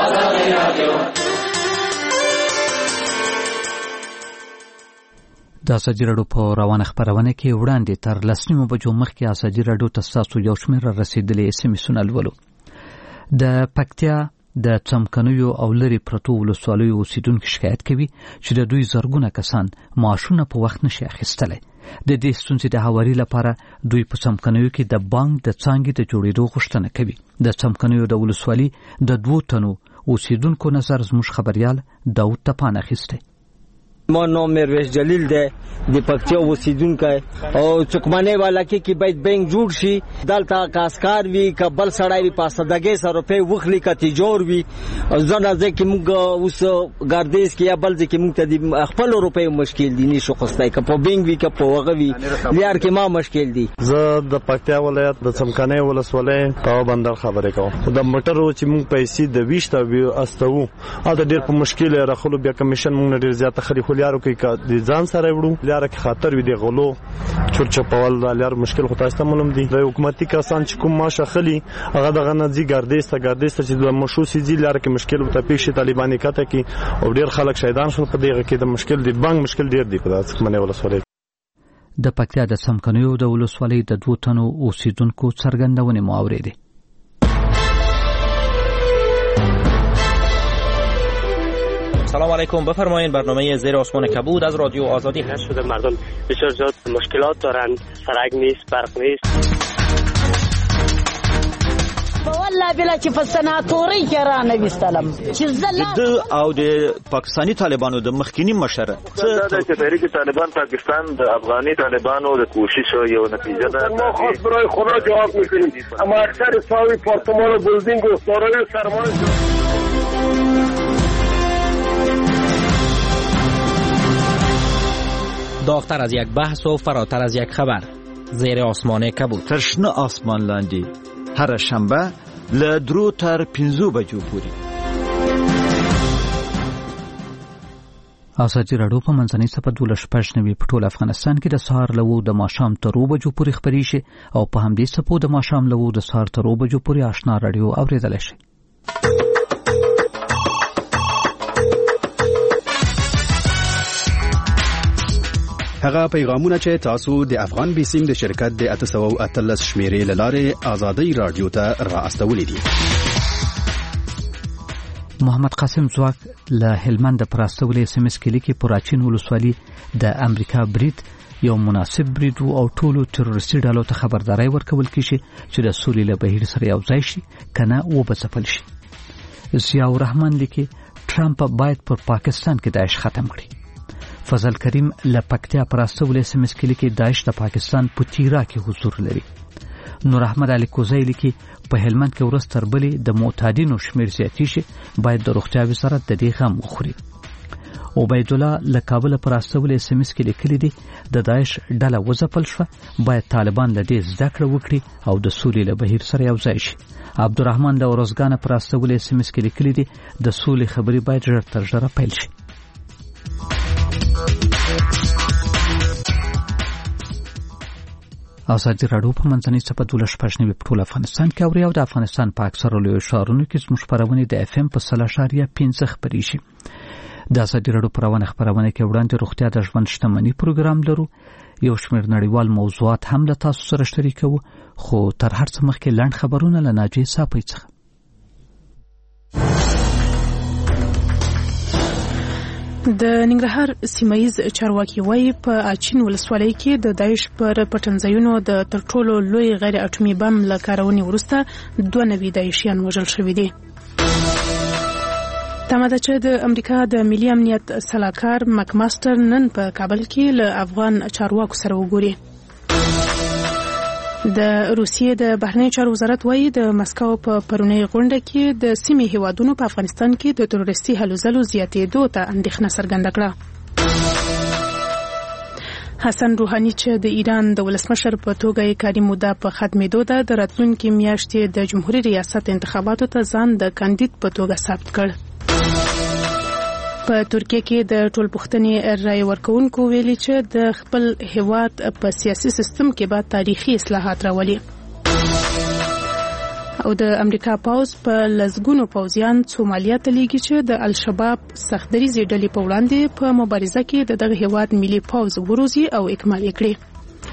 د ازادي راډیو په روانه خپرونه کې وړاندې تر لسنیمو بجو مخکې ازادي راډیو ته ستاسو یو شمېر رسېدلي اس ام اسونه لولو. د پکتیا د څمکنیو او لرې پرتو ولسوالیو اوسیدونکي شکایت کوي چې د دوی زرګونه کسان معاشونه په وخت نشي اخیستلی. د دې ستونزې د هواري لپاره دوی په څمکنیو کې د بانک د څانګې د جوړېدو غوښتنه کوي. د څمکنیو د ولسوالي د دوو تنو اوسیدونکو نظر زموږ خبریال داود تپان اخیستی. ما نام مرویش جلیل ده د پکتیا اوسیدونکی او چکمنۍ والا کې کې باید بانک جوړ شي. دلته کاسکار وي که بل سړی وي په سدګۍ سره روپۍ وخلي که تجار وي. ځنه ځای کې موږ اوس ګردیز کې یا بل ځای کې موږ ته د خپلو روپیو مشکل دي نشو خستی که په بانک وي که په هغه وي لیار کې ما مشکل دي. زه د پکتیا ولایت د څمکنۍ ولسوالۍ په بندر خبرې کوم. د موټرو چې موږ پیسې د ویشت او استوو او د ډېر په مشکل راخلو بیا کمیشن موږ ډېر زیاته خري خو لیارو کې د ځان سره وړو لیاره کې خاطر وي د غلو چورچپول د لیار مشکل خو تاسو ته معلوم دي. د حکومتي کسان چې کوم معاش اخلي هغه دغه نځي ګردیسته ګردیسته چې د مشو سيزي لیاره کې مشکل وته پیښه طالباني کته کې او ډېر خلک شهیدان شول په دغه کې د مشکل دی بانک مشکل ډېر دی په داسې منه ولسوالۍ. د پکتیا د څمکنیو د ولسوالۍ د دوه تنو اوسیدونکو څرګندونې مو اورېدې. سلام علیکم، بفرمایید. برنامه زیر آسمان کبود از رادیو آزادی هست. شده مردم بسیار زیاد مشکلات دارند، سرک نیست، برق نیست. والله بلا چې په سناتوري کې را نوستلم چې زلات او د پاکستانی طالبانو د مخکینی مشره دا چې تحریک طالبان پاکستان د افغاني طالبانو د کوشش یو نتیجه ده. ما خاص برای خدا جواب میکنیم، اما اکثر ساوی پارتمان و بلدینگ و سارای سرمایه داغتر از یک بحث و فراتر از یک خبر. زیر آسمان کبود. ترشنه آسمان لاندې هر شنبه له درو تر پنځو بجو پورې. ازادي راډیو په منځنۍ صفحه دوله شپږ نوي په ټول افغانستان کې د سهار لوو د ماښام تر اوو بجو پورې خپرې شي او په همدې صفحو د ماښام لوو د سهار تر اوو بجو پورې آشنا راډیو اورېدلی شي. هغه پیغامونه چې تاسو د افغان بیسیم د شرکت د اته سوه او اتلس شمیرې له لارې ازادي رادیو ته را استولې دي. محمد قاسم ځواک له هلمند پر استولې اس ام اس کې لیکي پراچین ولسوالي د امریکا برید یو مناسب برید او ټولو تروریستي ډلو ته خبرداري ورکول کیږي چې د سولې له بهیر سره یو ځای شي کنه و بسپل شي. ضیاء الرحمن لیکي ټرمپ باید پر پاکستان کې داعش ختم کړي. فضل کریم له پکتیا پر استولې اس ام اس کې لیکي داعش د پاکستان په تیرا کې حضور لري. نور احمد علي کوزی لیکي په هلمند کې ورځ تر بلې د معتادینو شمیر زیاتې شي، باید د روغتیا وزارت د دې غم وخوري. عبید الله له کابل پر استول اس ام اس کې لیکلي دي د داعش ډله وځپل شو، باید طالبان له دې زده کړه وکړي او د سولې له بهیر سره یو ځای شي. عبدالرحمن د ورځګانه پر استول اس ام اس کې لیکلي دي د سولې خبرې باید ژر تر ژره پیل شي. ازادي راډیو په منځنۍ صفحه دولس شپږ نوي په ټول افغانستان کې اوري او د افغانستان په اکثره لویو ښارونو کې زموږ خپرونې د اف ام په سل اشاریه پنځه خپرېږي. د ازادي راډیو خپرونه خپرونه کې وړاندې روغتیا د ژوند شتمنۍ پروګرام لرو، یو شمېر نړیوال موضوعات هم له تاسو سره شریکوو، خو تر هر څه مخکې لنډ خبرونه له ناجیې صافۍ څخه. د ننګرهار سیمایز چارواکي وایي په اچین ولسوالۍ کې د داعش پر پټنځایونو د تر ټولو لوی غیر اټومي بم له کارونې وروسته دوه نوي داعشیان وژل شوي دي. تمه ده چې د امریکا د ملي امنیت سلاکار مک ماستر نن په کابل کې له افغان چارواکو سره وګوري. د روسیې د بهرنیو چارو وزارت وایي د مسکو په پرونی غونډه کې د سیمې هیوادونو په افغانستان کې د تروریستي هلو ځلو زیاتېدو ته اندېښنه څرګنده کړه. حسن روحاني چې د ایران د ولسمشر په توګه کاري موده په ختمېدو ده، د راتلونکي میاشتې د جمهوریت ریاست انتخاباتو ته ځان د کاندید په توګه ثابت کړ. په ترکیه کې د ټولپوښتنې رایې ورکوونکو ویلي چې د خپل هیواد په سیاسي سیستم کې به تاریخي اصلاحات راولي. او د امریکا پوځ په لسګونو پوځیان سومالیا ته لیږي چې د الشباب سختدریزې ډلې په وړاندې په مبارزه کې د دغه هیواد ملي پوځ وروزي او اکمال یې کړي.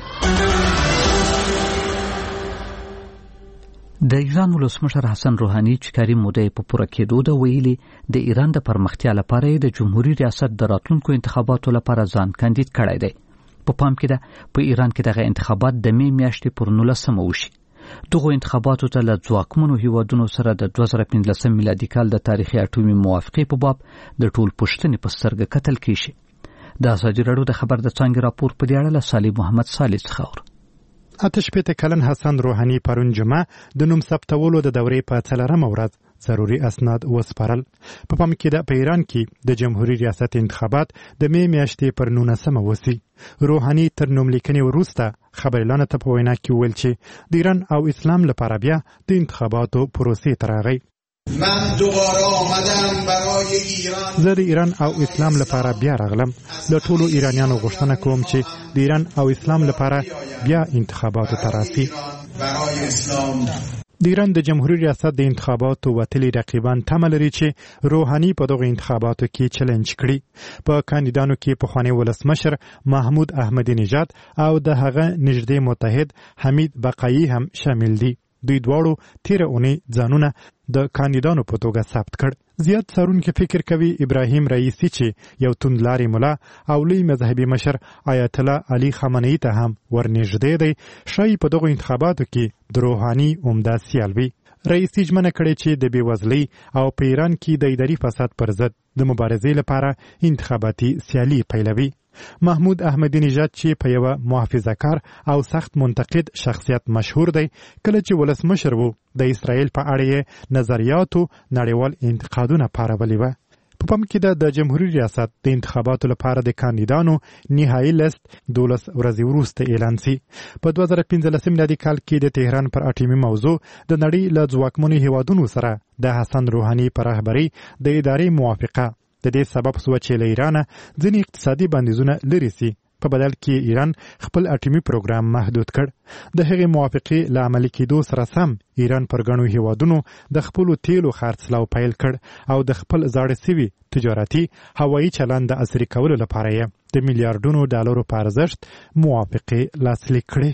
د ایران ولسمشر حسن روحاني چې کاري موده په پوره کېدو ده ویلي د ایران د پرمختیا لپاره د جمهوریت ریاست د راتلونکو انتخاباتو لپاره ځان کاندید کړی دی. په پام کې ده په ایران کې دغه انتخابات د مې میاشتې پر نولسمه وشي. دغه انتخاباتو ته له ځواکمنو هیوادونو سره د دوه زره پنځلسم میلادي کال د تاریخي اټومي موافقې په باب د ټول پوښتنې په سترګه کتل کیږي. د ازادي راډیو د خبر د څانګې راپور په دې اړه له صالح محمد صالح څخه اورو. اته شپېته کلن حسن روحاني پرون جمعه د نوم ثبتولو د دورې په څلورمه ورځ ضروري اسناد وسپارل. په پام کې ده په ایران کې د جمهوریت ریاست انتخابات د مې میاشتې پر نولسمه وسی. روحاني تر نوم لیکنې وروسته خبريالانو ته په وینا کې ویل چې د ایران او اسلام لپاره بیا د انتخاباتو پروسې ته راغی. من دوباره آمدم برای ایران زه د ایران او اسلام لپاره بیا راغلم. له ټولو ایرانیانو غوښتنه کوم چې د ایران او اسلام لپاره بیا انتخاباتو ته راسي. برای اسلام د ایران د جمهوریت ریاست د انتخاباتو وتلي رقیبان تمه لري چې روحاني په دغه انتخاباتو کې چیلنج کړي. په کاندیدانو کې پخوانی ولسمشر محمود احمدی نژاد او د هغه نږدې متحد حمید بقایي هم شامل دي. دوی دواړو تیر اونۍ ځانونه د کاندیدانو په توګه ثبت کړ. زیات څارونکي فکر کوي ابراهیم رئیسی چې یو توندلارې ملا او لوی مذهبي مشر آیت الله علي خامنه‌ای ته هم ورنږدې دی، شاید په دغه انتخاباتو کې د روحاني عمده سیال وي. رئیسی ژمنه کړې چې د بېوزلۍ او په ایران کې د اداري فساد پر ضد د مبارزې لپاره انتخاباتي سیالي پیلوي. محمود احمدی نژاد چې په یو محافظه‌کار او سخت منتقد شخصیت مشهور دی، کله چې ولسمشر وو د اسرائیل په اړه نظریاتو نړیوال انتقادونه پارولي و. په پام کې ده د جمهوریت ریاست د انتخاباتو لپاره د کاندیدانو نهایي لیست دولس ورځې وروسته اعلان سي. په دوه زره پنځلسم میلادي کال کې د تهران پر اټومي موضوع د نړۍ له ځواکمنو هیوادونو سره د حسن روحاني پر رهبرۍ د ادارې موافقه د دې سبب شو چې له ایران ځینې اقتصادي بندیزونه لري سي. په بدل کې ایران خپل اټومي پروګرام محدود کړ. د هغې موافقې له عملي کېدو سره سم ایران پر ګڼو هیوادونو د خپلو تیلو خرڅلاو پیل کړ او د خپل زاړه سوي تجارتي هوایي چلند د عصري کولو لپاره یې د میلیارډونو ډالرو په ارزښت موافقې لاسلیک کړې.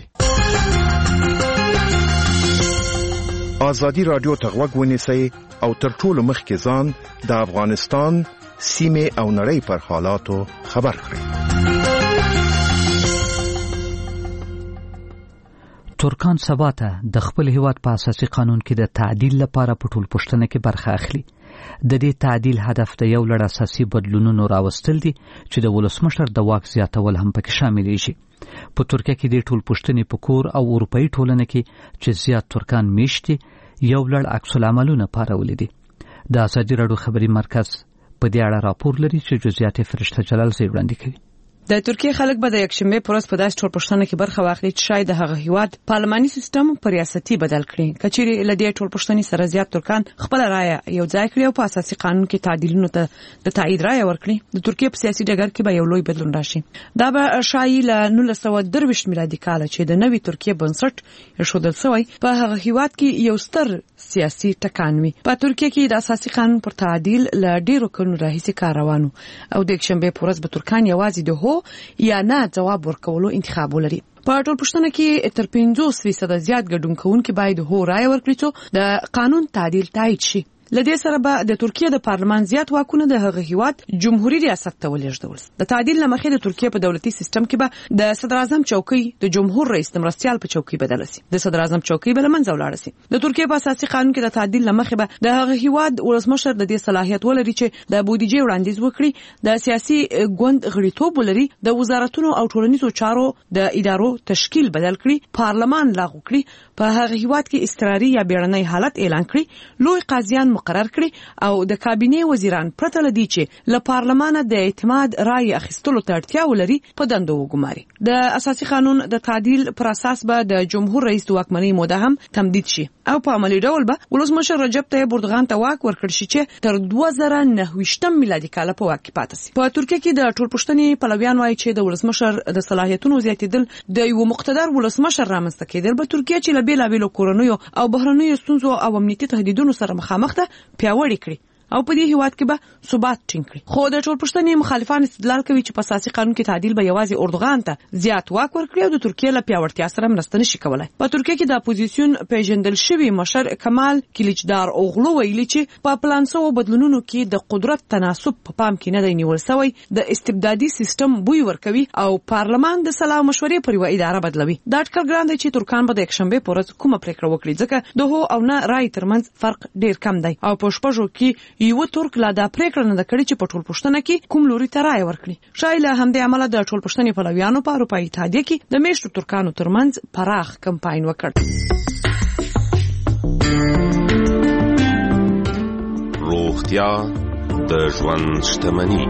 ازادي راډیو ته غوږ ونیسئ او تر ټولو مخکې ځان د افغانستان سیمه او نړۍ پر حالاتو خبر کړئ. ترکان سبا ته د خپل هیواد په اساسي قانون کې د تعدیل لپاره په ټول پوښتنه کې برخه اخلي. د دې تعدیل هدف د یو لړ اساسي بدلونونو راوستل دي چې د ولسمشر د واک زیاتول هم پکې شامل شي. په ترکیه کې د ټول پوښتنې په کور او اروپאי ټولنه کې چې زیات ترکان میشتي یو لړ عکس العملونه پارولې دي. د ازادي راډیو خبري مرکز په دې اړه راپور لري چې جزئیات فرشته جلال زی وړاندې کوي. د ترکیه خلک به د یکشنبه پر ورځ په داسې ټولپوښتنه کې برخه واخلي چې شاید د هغه هیواد پارلماني سیستم په ریاستي بدل کړي. کچېرې له دې ټولپوښتنې سره زیات ترکان خپل رائے یو ځای کړي او په اساسي قانون کې تعدیلونو ته د تایید رائے ورکړي. د ترکیه په سیاسي ډګر کې به یو لوی بدلون راشي. دا به شایي له نولس سوه درویشت میلادي کال چې د نوې ترکیه بنسټ ایښودل شوی په هغه هیواد کې یو ستر سیاسي ټکان وي. په ترکیه کې د اساسي قانون پر تعدیل له ډیرو کلونو راهیسې کار روانو او د یکشنبه پر ورځ به ترکان یوازې د هو یا نه جواب ورکولو انتخاب ولري. په ټولپوښتنه کې تر پنځوس فیصد زیات ګډون کوونکي باید هو رائے ورکړي چې د قانون تعدیل تایید شي. لدې سره به د ترکیه د پارلمان زیات واکونه د هغه هیواد جمهوریت ریاست ته ولېږدول. د تعدیل لمخې د ترکیه په دولتي سیستم کې به د صدر اعظم چوکۍ د جمهور رئیس د مرستیال په چوکۍ بدل شي. د صدر اعظم چوکۍ به لمنځه ولاړ شي. د ترکیه په اساسي قانون کې د تعدیل لمخې به د هغه هیواد ولسمشر د دې صلاحیت ولري چې د بودیجې وړاندیز وکړي، د سیاسي ګوند غړیتوب ولري، د وزارتونو او ټولنیزو چارو د ادارو تشکیل بدل کړي، پارلمان لغوه کړي، په هغه هیواد کې اضطراري یا بیړنی حالت اعلان کړي، لوی قاضیان مقرر کړي او د کابینې وزیران پرته لدی چې له پارلمانه د اعتماد رائے اخیستلو ته اړتیا ولري په دندو وګماري. د اساسي قانون د تعدیل پر اساس به د جمهور رئیس د واکمنۍ موده هم تمدید شي او په عملي ډول به ولسمشر رجب طیب اردوغان ته واک ورکړ شي چې تر دوه زره نهه ویشتم میلادي کال په واک کې پاتې شي. په ترکیه کې د ټولپوښتنې پلویان وایي چې د ولسمشر د صلاحیتونو زیاتېدل د یو مقتدر ولسمشر رامنځته کېدل به ترکیه چې له بېلابېلو کورنیو او بهرنیو ستونزو او امنیتي تهدیدونو سره مخامخ ده پیاوړې کړي او په دې هیواد کې به ثبات ټینګ کړي. خو د ټولپوښتنې مخالفان استدلال کوي چې په اساسي قانون کې تعدیل به یوازې اردوغان ته زیات واک ورکړي او د ترکیه له پیاوړتیا سره مرسته نشي کولای. په ترکیه کې د اپوزیسیون پیژندل شوی مشر کمال کلیچدار اوغلو ویلي چې په پلان شوو بدلونونو کې د قدرت تناسب په پام کې نه دی نیول شوی، د استبدادي سیستم بوی ورکوي او پارلمان د سلا مشورې پر یوه اداره بدلوي. دا ټکر ګران دی چې ترکان به د یکشنبه په ورځ کومه پریکړه وکړي ځکه د هو او نه رائے ترمنځ فرق ډیر کم دی او په شپږو کې یو ترک لا دا پریکړه نه کړي چې په ټولپوښتنه کې کوم لوري ته رائے ورکړي. شاید له همدې عمله د ټولپوښتنې پلویانو په اروپایي اتحادیه کې د میشتو ترکانو ترمنځ پراخ کمپاین وکړ. روغتیا د ژوند شتمنی.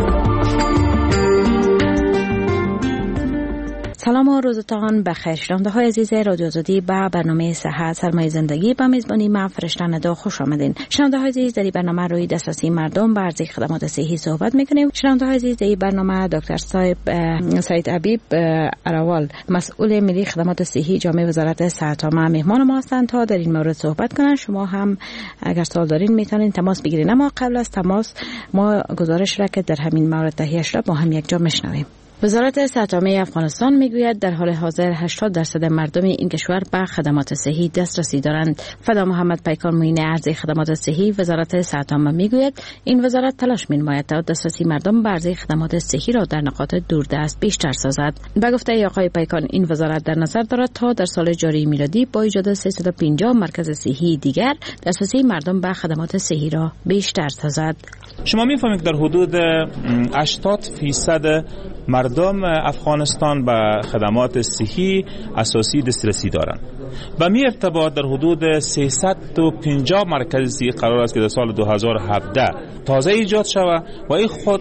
سلام و روزتان بخیر. شنونده های عزیز رادیو آزادی با برنامه صحت سرمایه زندگی با میزبانی من فرشته ندا خوش آمدین. شنونده های عزیز در این برنامه روی دسترسی مردم به ارزش خدمات صحی صحبت میکنیم. شنونده های عزیز در این برنامه دکتر صاحب سعید حبیب اراوال مسئول ملی خدمات صحی جامعه وزارت صحت عامه مهمان ما هستند تا در این مورد صحبت کنند. شما هم اگر سوال دارین میتونین تماس بگیرین، اما قبل از تماس ما گزارش را که در همین مورد تهیه‌اش را با هم یک جا میشنویم. وزارت صحت عامه افغانستان میگوید در حال حاضر هشتاد درصد مردم این کشور به خدمات صحی دسترسی دارند. فدا محمد پیکان معین ارزی خدمات صحی وزارت صحت عامه میگوید این وزارت تلاش می‌نماید تا دسترسی مردم به ارزی خدمات صحی را در نقاط دوردست بیشتر سازد. به گفته آقای پیکان این وزارت در نظر دارد تا در سال جاری میلادی با ایجاد سیصد و پنجاه مرکز صحی دیگر دسترسی مردم به خدمات صحی را بیشتر سازد. شما می‌فهمید در حدود هشتاد فیصد مردم افغانستان به خدمات صحی اساسی دسترسی دارند. به می ارتباط در حدود سیصد و پنجاه مرکز صحی قرار است که در سال دو هزار و هفده تازه ایجاد شود و این خود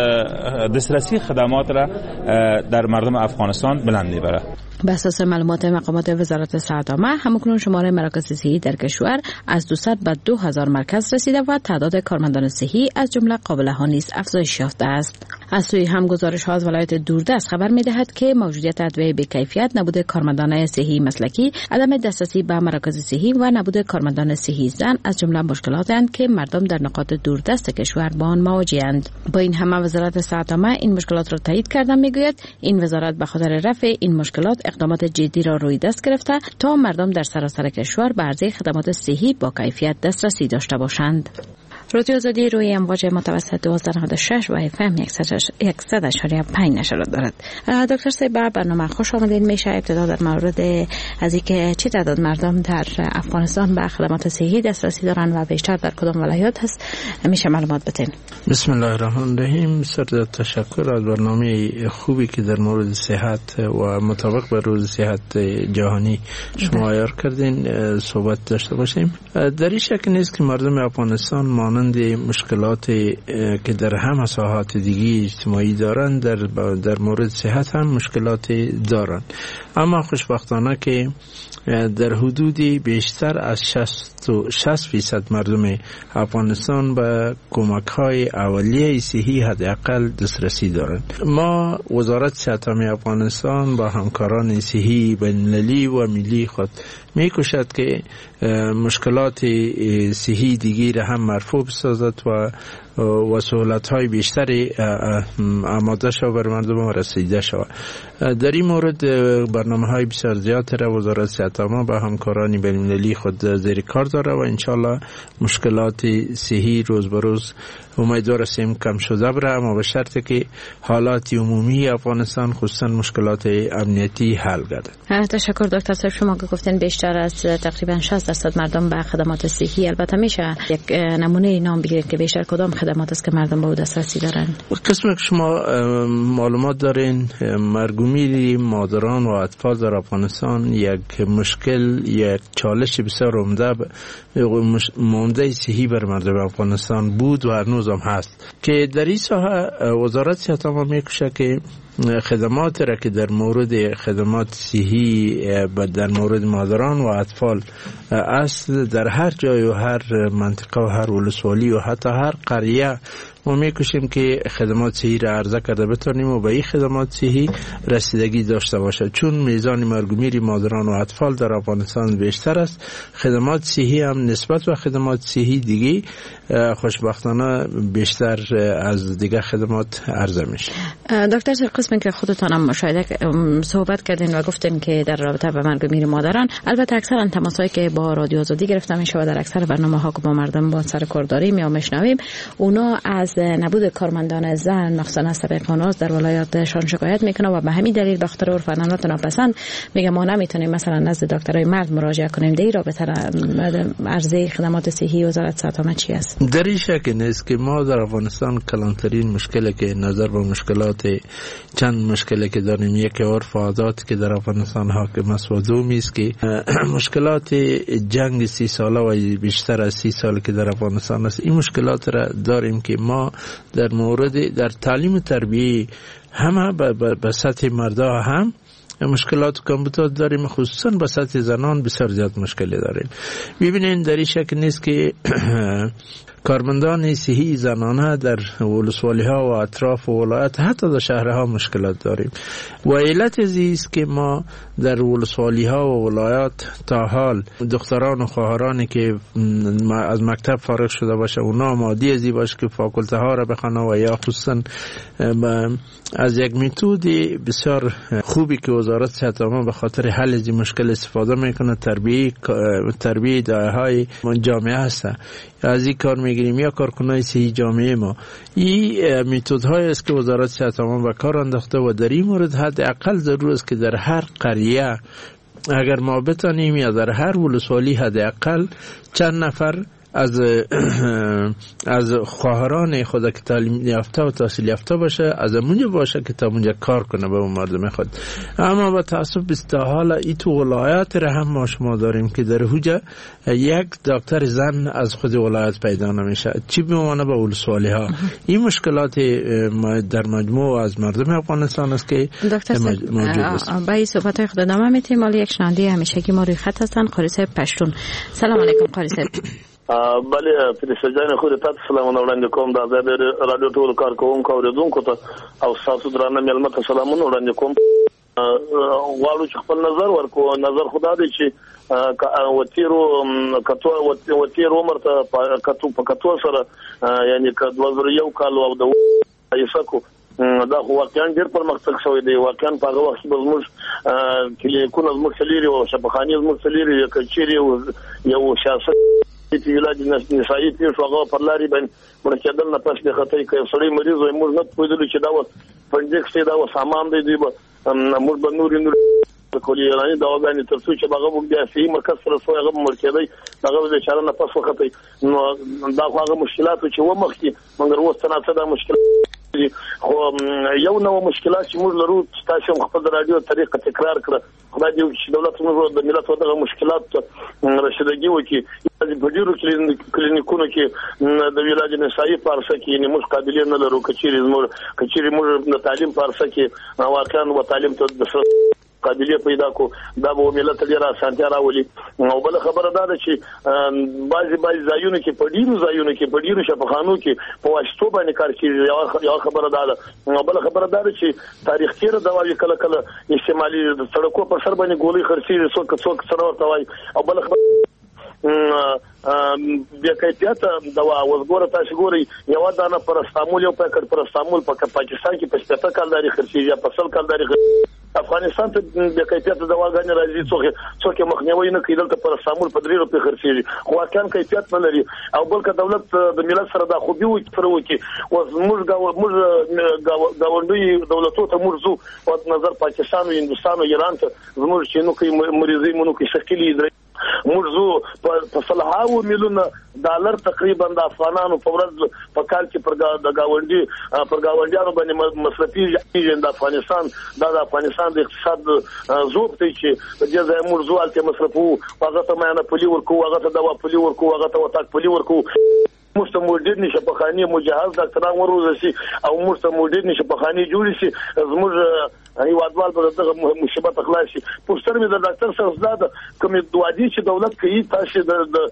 دسترسی خدمات را در مردم افغانستان بلند میبرد. به اساس معلومات مقامات وزارت صحت عامه همکنون شماره مراکز صحی در کشور از دویست به دو هزار مرکز رسیده و تعداد کارمندان صحی از جمله قابله ها نیز افزایش یافته است. از سوی هم گزارش ها از ولایت دوردست خبر می‌دهد که موجودیت ادویه بی‌کیفیت، نبود کارمندان صحی مسلکی، عدم دسترسی به مراکز صحی و نبود کارمندان صحی زن از جمله مشکلاتی اند که مردم در نقاط دوردست کشور با آن مواجه‌اند. با این همه وزارت صحت عامه این مشکلات را تایید کرده میگوید این وزارت به خاطر رفع این مشکلات اقدامات جدی را روی دست گرفته تا مردم در سراسر کشور به عرضه خدمات صحی با کیفیت دسترسی داشته باشند. رادیو آزادی روی امواج متوسط دوازده نود و شش و اف ام صد اشاری پنج نشرات دارد. دکتر صاحب برنامه خوش آمدید. میشه ابتدا در مورد از اینکه چه تعداد مردم در افغانستان به خدمات صحی دسترسی دارند و بیشتر در کدام ولایات هست میشه معلومات بدین؟ بسم الله الرحمن الرحیم. سر تشکر از برنامه خوبی که در مورد صحت و مطابق به روز صحت جهانی شما عیار کردین صحبت داشته باشیم. در این شک نیست که مردم افغانستان مانند مانند مشکلات که در همه ساحات دیگه اجتماعی دارند در در مورد صحت هم مشکلات دارند، اما خوشبختانه که در حدودی بیشتر از شصت فیصد مردم افغانستان به کمک‌های اولیه صحی حداقل دسترسی دارند. ما وزارت صحت افغانستان با همکاران صحی بین‌المللی و ملی خود می‌کوشد که مشکلات صحی دیگری را هم مرفوع بسازد و و سهولت‌های بیشتری آماده شود بر مردم رسیده شود. در این مورد برنامه‌های بسیار زیاد را وزارت صحت عامه با همکاران بین‌المللی خود زیر کار داره و انشالله مشکلات صحی روز به روز امیدوار هستیم کم شده بره، اما به شرطی که حالات عمومی افغانستان خصوصا مشکلات امنیتی حل گردد. تشکر دکتر صاحب. شما که گفتین بیشتر از تقریبا شصت درصد مردم به خدمات صحی، البته میشه یک نمونه نام بگیرید که بیشتر کدام خدمات است که مردم به او دسترسی دارند؟ قسمی که شما معلومات دارین، مرگومیری مادران و اطفال در افغانستان یک مشکل، یک چالش بسیار عمده مونده صحی بر مردم افغانستان بود و هنوز هم هست که در این ساحه وزارت صحت عامه میکوشه که خدمات را که در مورد خدمات صحی در مورد مادران و اطفال است در هر جای و هر منطقه و هر ولسوالی و حتی هر قریه ما میکوشیم که خدمات صحی را عرضه کرده بتانیم و به این خدمات صحی رسیدگی داشته باشد، چون میزان مرگومیری مادران و اطفال در افغانستان بیشتر است. خدمات صحی هم نسبت به خدمات صحی دیگه خوشبختانه بیشتر از دیگه خدمات عرضه میشه. دکتر صاحب، قسمی که خودتان هم مشاهده صحبت کردین و گفتین که در رابطه با مرگومیری مادران، البته اکثرا تماسایی که با رادیو آزادی گرفته میشه و در اکثر برنامه‌ها که با مردم با سر کار داریم یا میشنویم، اونا از نبود کارمندان زن مخصوصا از طبقه ناز در ولایاتشان شکایت میکنه و به همین دلیل بخاطر عرف عادات ناپسند میگه ما نمیتونیم مثلا نزد دکترای مرد مراجعه کنیم. در رابطه عرضه خدمات صحی وزارت صحت عامه چی است؟ در این شک نیست که ما در افغانستان کلانترین مشکلی که نظر به مشکلات چند مشکلی که داریم، یک عرف عادات که در افغانستان حاکم است و دومی است که مشکلات جنگ سی ساله و بیشتر از سی سال که در افغانستان است. این مشکلات را داریم که ما در مورد در تعلیم و تربیه همه به سطح مردا هم مشکلات کمبود داریم، خصوصا به سطح زنان بسیار زیاد مشکلی داریم. ببینید در این شک نیست که کارمندان صحی زنانه در ولسوالی ها و اطراف و ولایت حتی در شهرها مشکلات داریم و علت است که ما در ولسوالی ها و ولایت تا حال دختران و خواهرانی که از مکتب فارغ شده باشه اونا آماده ازی باشه که فاکولته ها را بخونه و یا خصوصا از یک متد بسیار خوبی که وزارت صحت عامه به خاطر حل از این مشکل استفاده میکنه، تربیه تربیه دایه‌های جامعه هست، از این کار میگیریم یا کارکنای صحی جامعه ما. این متدهای است که وزارت صحت عامه به کار انداخته و در این مورد حداقل ضرور است که در هر قریه اگر ما بتانیم یا در هر ولسوالی حداقل چند نفر از از خواهران خود که تعلیم یافته و تحصیل یافته باشه از اونجا باشه که تا اونجا کار کنه به اون مردم خود. اما با تاسف به حال این تو ولایت را هم ما شما داریم که در هوجه یک دکتر زن از خود ولایت پیدا نمیشه، چی بمانه به ولسوالی ها. این مشکلات در مجموع از مردم افغانستان است که موجود است. با این صحبت های خود ادامه میتیم. مالی یک شنونده همیشگی ما روی خط هستن، قاری صاحب پشتون. سلام علیکم قاری صاحب. بله پرسجان خود تاسو سلامونه وړاندې کوم د آزاد رادیو ټول کارکونکو اوریدونکو ته او تاسو درانه مېلمه ته سلامونه وړاندې کوم. غواړو چې خپل نظر ورکو. نظر خدا دی چې وتیرو کتو وتیر عمر ته کتو په کتو سره یعنی که دوه زره یو کال او د یسکو دا خو واقعا ډېر پرمختګ شوی دی. واقعا په هغه وخت کې زموږ کلیکونه زموږ سلیری او شفاخانې زموږ سلیری کچېری یو شاسه په ولادت نسایي پیښو هغه پر لاري باندې مرکزل نه پښې خطرې کوي. سړی مریض وي موږ نه پوهېدلو چې دا و پنډکس دا و سامان دی دی موږ به نور نور کولیرانی دواګانې تر څو چې هغه موږ د صحي مرکز سره سو هغه مرکزي هغه د چاره نه پښو خطرې نو دا هغه مشکلات چې و مخکې مګر اوس تناسب دا مشکل خو یو نو مشکلات چې موږ لرو تاسو هم خپل رادیو طریقه تکرار کړه خدای دې چې دولت موږ د ملت ودغه مشکلات رشدګي وکي په ډیرو کلینیکونو کې د ویلاج نسایي پارسه کې نه موږ قابلیت نه لرو کچېری موږ کچېری موږ د تعلیم پارسه کې واقعا و تعلیم ته قابلیت پیدا کو دا به ملت ډیره اسانتیا راولي او بل خبره ده چې بعضي بعضي ځایونو کې په ډیرو ځایونو کې په ډیرو شفاخانو کې په واشتو باندې کار کیږي یو خبره ده او بل خبره ده چې تاریخ تیر دواوی کله کله استعمالي سړکو پر سر باندې ګولۍ خرڅي څوک څوک سره ورتوي او بل بیا کیفیت دوا وزګوره تاسو ګوري یو دانه پرستامول یو پاکټ پرستامول په پاکستان کې په شپږ کالداري خرڅي یا په سل کالداري افغانستان ته د کیفیت دواګانې راځي څوک څوک مخنیوي نه کوي دلته پرستامول په درې روپے خرڅي خو واقعا کیفیت نه لري او بلکې دولت د ملت سره د خوبي وي سره وکي او موږ موږ گاونډي دولتو ته موږ زو په نظر پاکستان او هندستان او ایران ته موږ چې نو کوي مریضي مونږ کې شکلی درې موږ زو په صلاحو میلیونه ډالر تقریبا د افغانانو په ورځ په کال کې پر د گاونډي پر گاونډیانو باندې مصرفي کیږي د افغانستان د افغانستان د اقتصاد زوب ته چې د ځای موږ زو الته مصرفو هغه ته معنا پلی ورکو هغه ته دوا پلی ورکو هغه ته وتاک پلی ورکو موږ ته موډرن شفاخانه مجهز ډاکټران وروزي او موږ ته موډرن شفاخانه جوړ شي زموږ هیوادوال په دغه مصیبت خلاصي پوښتنه مې د ډاکټر سره زده کوم دوادي چې دولت کوي تاسو د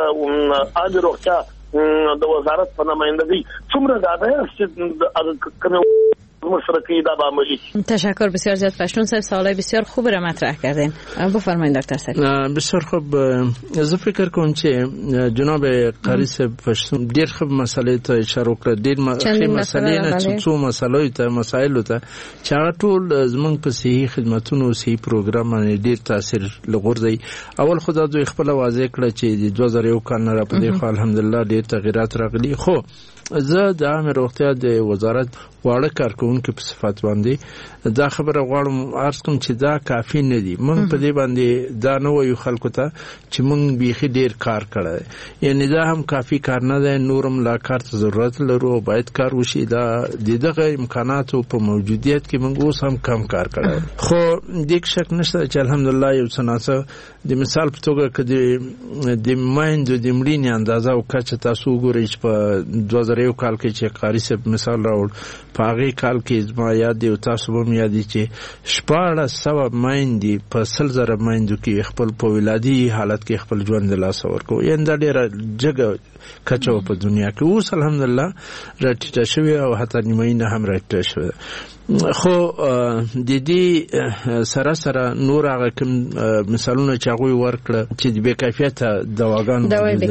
د عامه روغتیا د وزارت په نمائندګۍ څومره زیاده چې کوم مشرکی دا عملی. تشکر بسیار زیاد پشتون صاحب سوالای بسیار خوب را مطرح کردین. بفرمایید دکتر سلیم. بسیار خوب. از فکر کنم که جناب قاری صاحب پشتون ډیر خوب مسئله ته اشاره وکړه. ډیر مسئله نه چې څو مسائل ته مسائل ته چې هغه ټول زمونږ په صحي خدماتونو او صحي پروګرام باندې ډیر تاثیر لغورځي. اول خدای دوی خپل واضح کړ چې د دوه زره یو کال نه را پدې خو الحمدلله ډیر تغیرات راغلي. خو زه د عامه روغتیا د وزارت واړه کارکونکو په صفات باندې دا خبره غواړم عرض کوم چې دا کافی نه دي. مونږ په دې باندې دا نه وایو خلکو ته چې مونږ بیخي ډیر کار کړی، یعنی دا هم کافی کار نه دی، نورم لا کار ته ضرورت لرو، باید کار وشي. دا دغه امکاناتو په موجودیت کې مونږ اوس هم کم کار کړی. خو د شک نشته چې الحمدلله یو څناسه د مثال په توګه کې د مایندو د مړینې اندازه او کچه تاسو وګورئ چې په دوه زره یو کال کې چې قاری صاحب مثال راوړ، په هغه کال کې زما یاد دی او تاسو به یاد دي چې شپاړس سوه مایندې په سل زره مایندو کې خپل په ولادي حالت کې خپل ژوند لاس ورکو. یعنې دا ډېره جګه کچه په دنیا کې اوس الحمدلله راټیټه شوې او حتی نیمایي نه هم راټیټه شوې. خو د دې سره سره نور هغه کوم مثالونه چې هغوی ورکړه چې د بې کیفیته دواګانو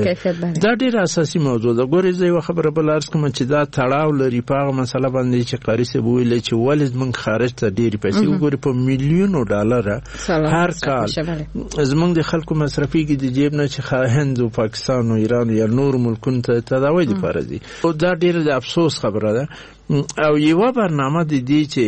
دا ډېره اساسي موضوع ده. ګورې زه یوه خبره بله عرض کوم چې دا تړاو لري په هغه مسله باندې چې قاري صاحب وویل چې ولې زموږ خارج ته ډېرې پیسې وګورې په میلیونو ډالره هر کال زموږ د خلکو مصرفېږي د جیب نه چې هند او پاکستان او ایران یا نور ملکونو ته تداوی دپاره ځي. او دا ډېره د افسوس خبره ده. او یوه برنامه د دې چې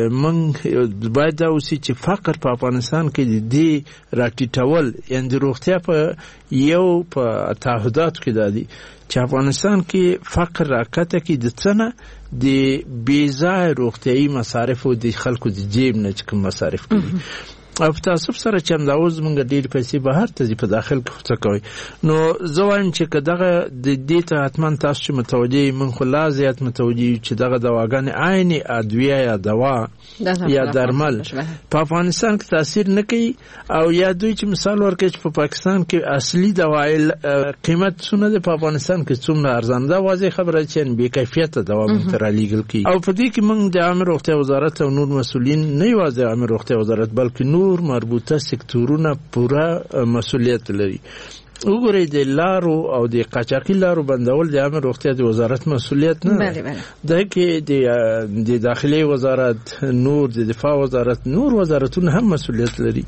موږ باید دا اوسي چې فقر په افغانستان کې د دې راټیټول، یعنې د روغتیا په یو په تعهداتو کې دا دي چې افغانستان کې فقر راکته کې د څه نه د بېځایه روغتیایي مصارفو د خلکو د جیب نه چې کوم مصارف کوي. او په تعصب سره چې همدا اوس موږ ډېرې پیسې بهر ته ځي په داخل کې خو څه کوئ. نو زه وایم چې که دغه د دې ته حتما تاسو چې متوجه یې موږ خو لا زیات متوجه یو چې دغه دواګانې عین ادویه یا دوا یا درمل په افغانستان کې تاثیر نه کوي. او یا دوی چې مثال ورکوي چې په پاکستان کې اصلي دوایل قیمت څونه دی، په افغانستان کې څومره ارزانه ده. واضح خبره چې بې کیفیته دوا موږ ته رالیږل کېږي. او په دې کې موږ د عامه روغتیا وزارت او نور مسؤلین نه یوازې عامه روغتیا وزارت بلکې نور مربوطه سکتورونه پوره مسؤلیت لري. وګورئ د لارو او د قاچاقي لارو بندول د عامه روغتیا د وزارت مسؤلیت نه ده. دا کې د داخلي وزارت، نور د دفاع وزارت، نور وزارتونه هم مسؤلیت لري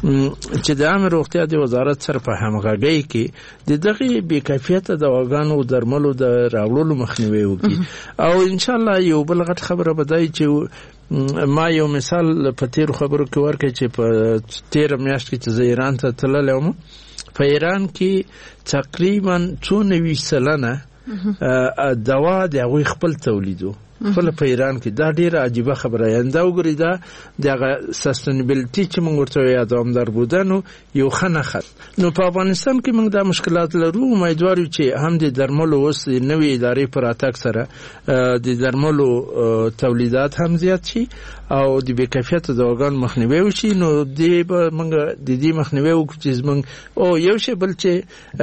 چې د عامه روغتیا د وزارت سره په همغږۍ کې د دغه بې کیفیته دواګانو او درملو د راوړلو مخنیوی وکړي. او ان شاء الله یو بل غټ خبره به دا چې ما یو مثال په تیرو خبرو کې ورکړی چې په تیره میاشت کې چې زه ایران ته تللی وم، په ایران کې تقریبا څو نوي سلنه دوا د هغوی خپل تولیدو خپل په ایران کې دا ډیره عجیبه خبره ینده وګورئ دا دغه سستینبیلیټی چې موږ ورته یو دوامدار بودنو یو خنخت نو په افغانستان کې موږ دا مشکلات لرو امیدوار یو چې هم د درملو اوس نوې ادارې پر اتاک سره د درملو تولیدات هم زیات شي او د بې کیفیته دواګانو مخنیوي وشي نو دې به موږ د دې مخنیوي وکړو چې موږ او یو شی بل چې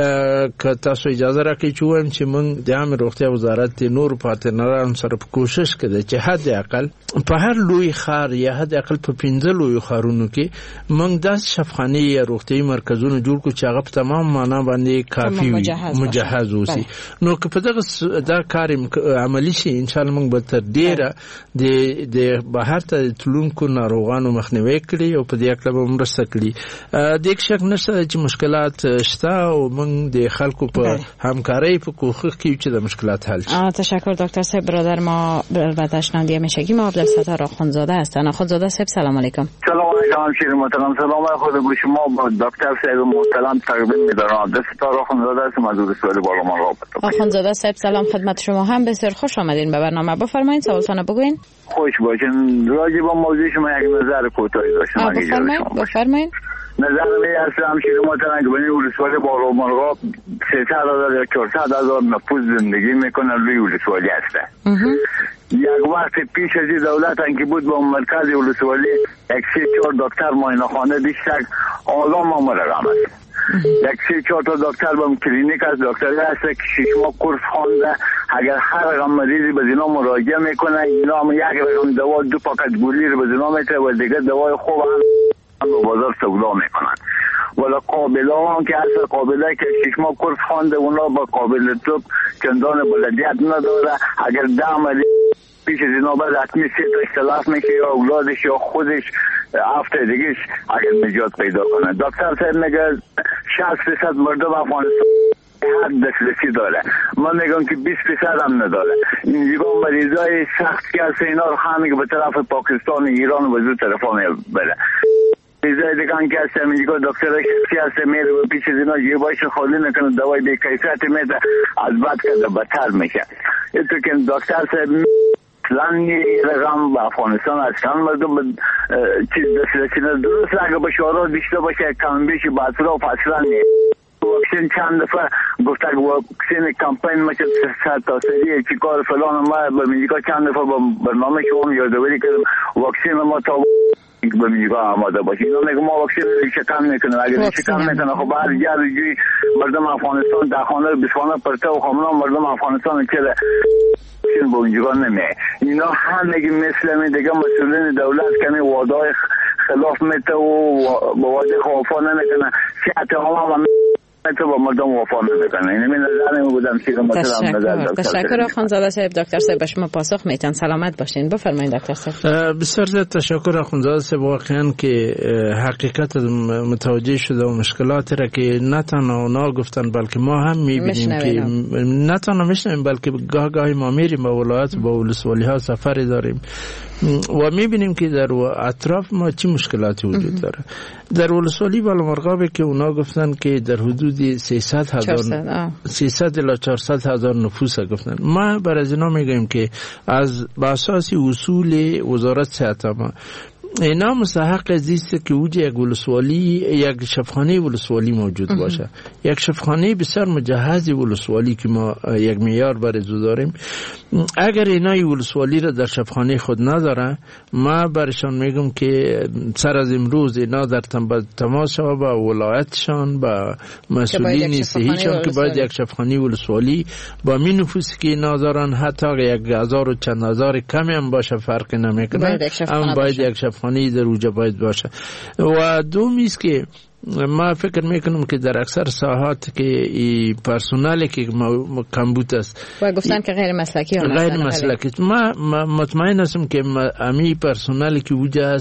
که تاسو اجازه راکړئ چې وایم چې موږ د عامه روغتیا وزارت د نورو پارتنرانو سره په کوشش کوي چې حد اقل په هر لوی ښار یا حد اقل په پنځه لویو ښارونو کې موږ داسې شفاخانې یا روغتیایي مرکزونه جوړ کړو چې هغه په تمام معنا باندې کافي وي مجهز اوسي نو که په دغه دا کار عملي شي ان شاء الله موږ به تر ډیره د د بهر ته تلونکو ناروغانو مخنیوي کړي او په دې اړه به مرسته کړي د یک شک نشته چې مشکلات شته او موږ د خلکو په همکارۍ په کوښښ کې چې د مشکلات حل شي. تشکر دکتر صاحب. برادر ما البته شنونده همیشگی ما عبدالستار آخوندزاده هستن. آخوندزاده صاحب سلام علیکم. سلام علیکم همشیر محترم. سلام خود به شما با دکتر صاحب محترم تقدیم می‌دارم. عبدالستار آخوندزاده هستم از ولسوالی بالامرغ. آخوندزاده صاحب سلام خدمت شما. هم بسیار خوش آمدین به برنامه. بفرمایید سوالتون بگوین. خوش باشین. راجع به موضوع شما یک نظر کوتاهی داشتم. بفرمایید بفرمایید. نظر می است همشیر محترم که بین ولسوالی بالامرغ سیصد هزار یا چهارصد هزار نفوذ زندگی میکنن روی ولسوالی هسته. یک وقت پیش از این دولت که بود با مرکز ولسوالی یک سه چهار دکتر معاینه خانه بیشتر آلام ما رقم است. یک سه چهار تا دکتر با کلینیک است دکتری هست که شش ماه کورس خوانده اگر هر رقم مریضی به اینا مراجعه میکنه اینا هم یک رقم دوا دو پاکت گولی رو به اینا میتره و دیگه دوای خوب هم به بازار سودا میکنن. ولی قابله هم که اصلا قابله که شش ماه کورس خوانده اونا با قابل توب چندان بلدیت نداره اگر ده مریض پیش از اینا بعد حتمی سه تا اختلاف میشه یا اولادش یا خودش هفته دیگهش اگر نجات پیدا کنه. دکتر صاحب میگه شصت درصد مردم افغانستان حد دسترسی داره. من میگم که بیست درصد هم نداره. اینجا مریضای سخت که هست اینا رو خواهند که به طرف پاکستان ایران و زود طرفا میبره. مریضای دیگه که هست اینجا دکتر شخصی هست میره و پیش از اینا جیبایش خالی نکنه دوای بی کیفیت میده از بد که بدتر میشه. اینطور که دکتر صاحب اصلا یه رقم به افغانستان اصلا مردم به چیز دسترسی نداره. درست اگه به شعارات بیشتر باشه کم بیشی به اطراف اصلا واکسین چند دفعه گفته که واکسین کمپین میشه صد تا سری چی کار فلان ما به میگه چند دفعه با برنامه شما یادآوری کردم واکسین ما تا به میگه آماده باشه. اینا میگه ما واکسین ریشه کم میکنه اگر ریشه کم میکنه خب هر جا جوی مردم افغانستان در خانه بسوانه پرته و خامنه مردم افغانستان چه این با اونجا نمیه. اینا همگی مثل می دیگه مسئولین دولت کمی وعدای خلاف میته و با وعده وفا نمیکنه سیعت هم هم تو با مردم وفا نمیکنه. این من نظر نمی بودم که تشکر تشکر آخوندزاده صاحب. دکتر صاحب به شما پاسخ میتن. سلامت باشین. بفرمایید دکتر صاحب. بسیار زیاد تشکر آخوندزاده صاحب. واقعا که حقیقت متوجه شده و مشکلاتی را که نه تنها اونا گفتن بلکه ما هم میبینیم که نه تنها میشنویم بلکه گاه گاهی ما میریم با ولایت با ولسوالی ها سفری داریم و میبینیم که در اطراف ما چی مشکلاتی وجود داره. در ولسوالی بالامرغاب که اونا گفتن که در حدود سیصد هزار سیصد الی چهارصد هزار نفوس گفتن. ما بر از اینا میگیم که از با اساس اصول وزارت صحت ما اینا مستحق زیست که وجود یک ولسوالی یک شفاخانه ولسوالی موجود باشه. یک شفاخانه بسیار مجهز ولسوالی که ما یک معیار برای داریم. اگر اینا ولسوالی را در شفاخانه خود نداره ما برشان میگم که سر از امروز اینا در تماس شوه با ولایتشان با مسئولین صحیشان که باید یک شفاخانه ولسوالی با می نفوسی که اینا دارن حتی یک هزار و چند هزار کمی هم باشه فرق نمیکنه اما باید یک شفاخانه در اوجا باید باشه. و دومی است که ما فکر میکنم که در اکثر ساحات که ای پرسونالی که کمبود است و گفتن که غیر مسلکی غیر مسلکی ما مطمئن هستم که امی پرسونالی که وجود است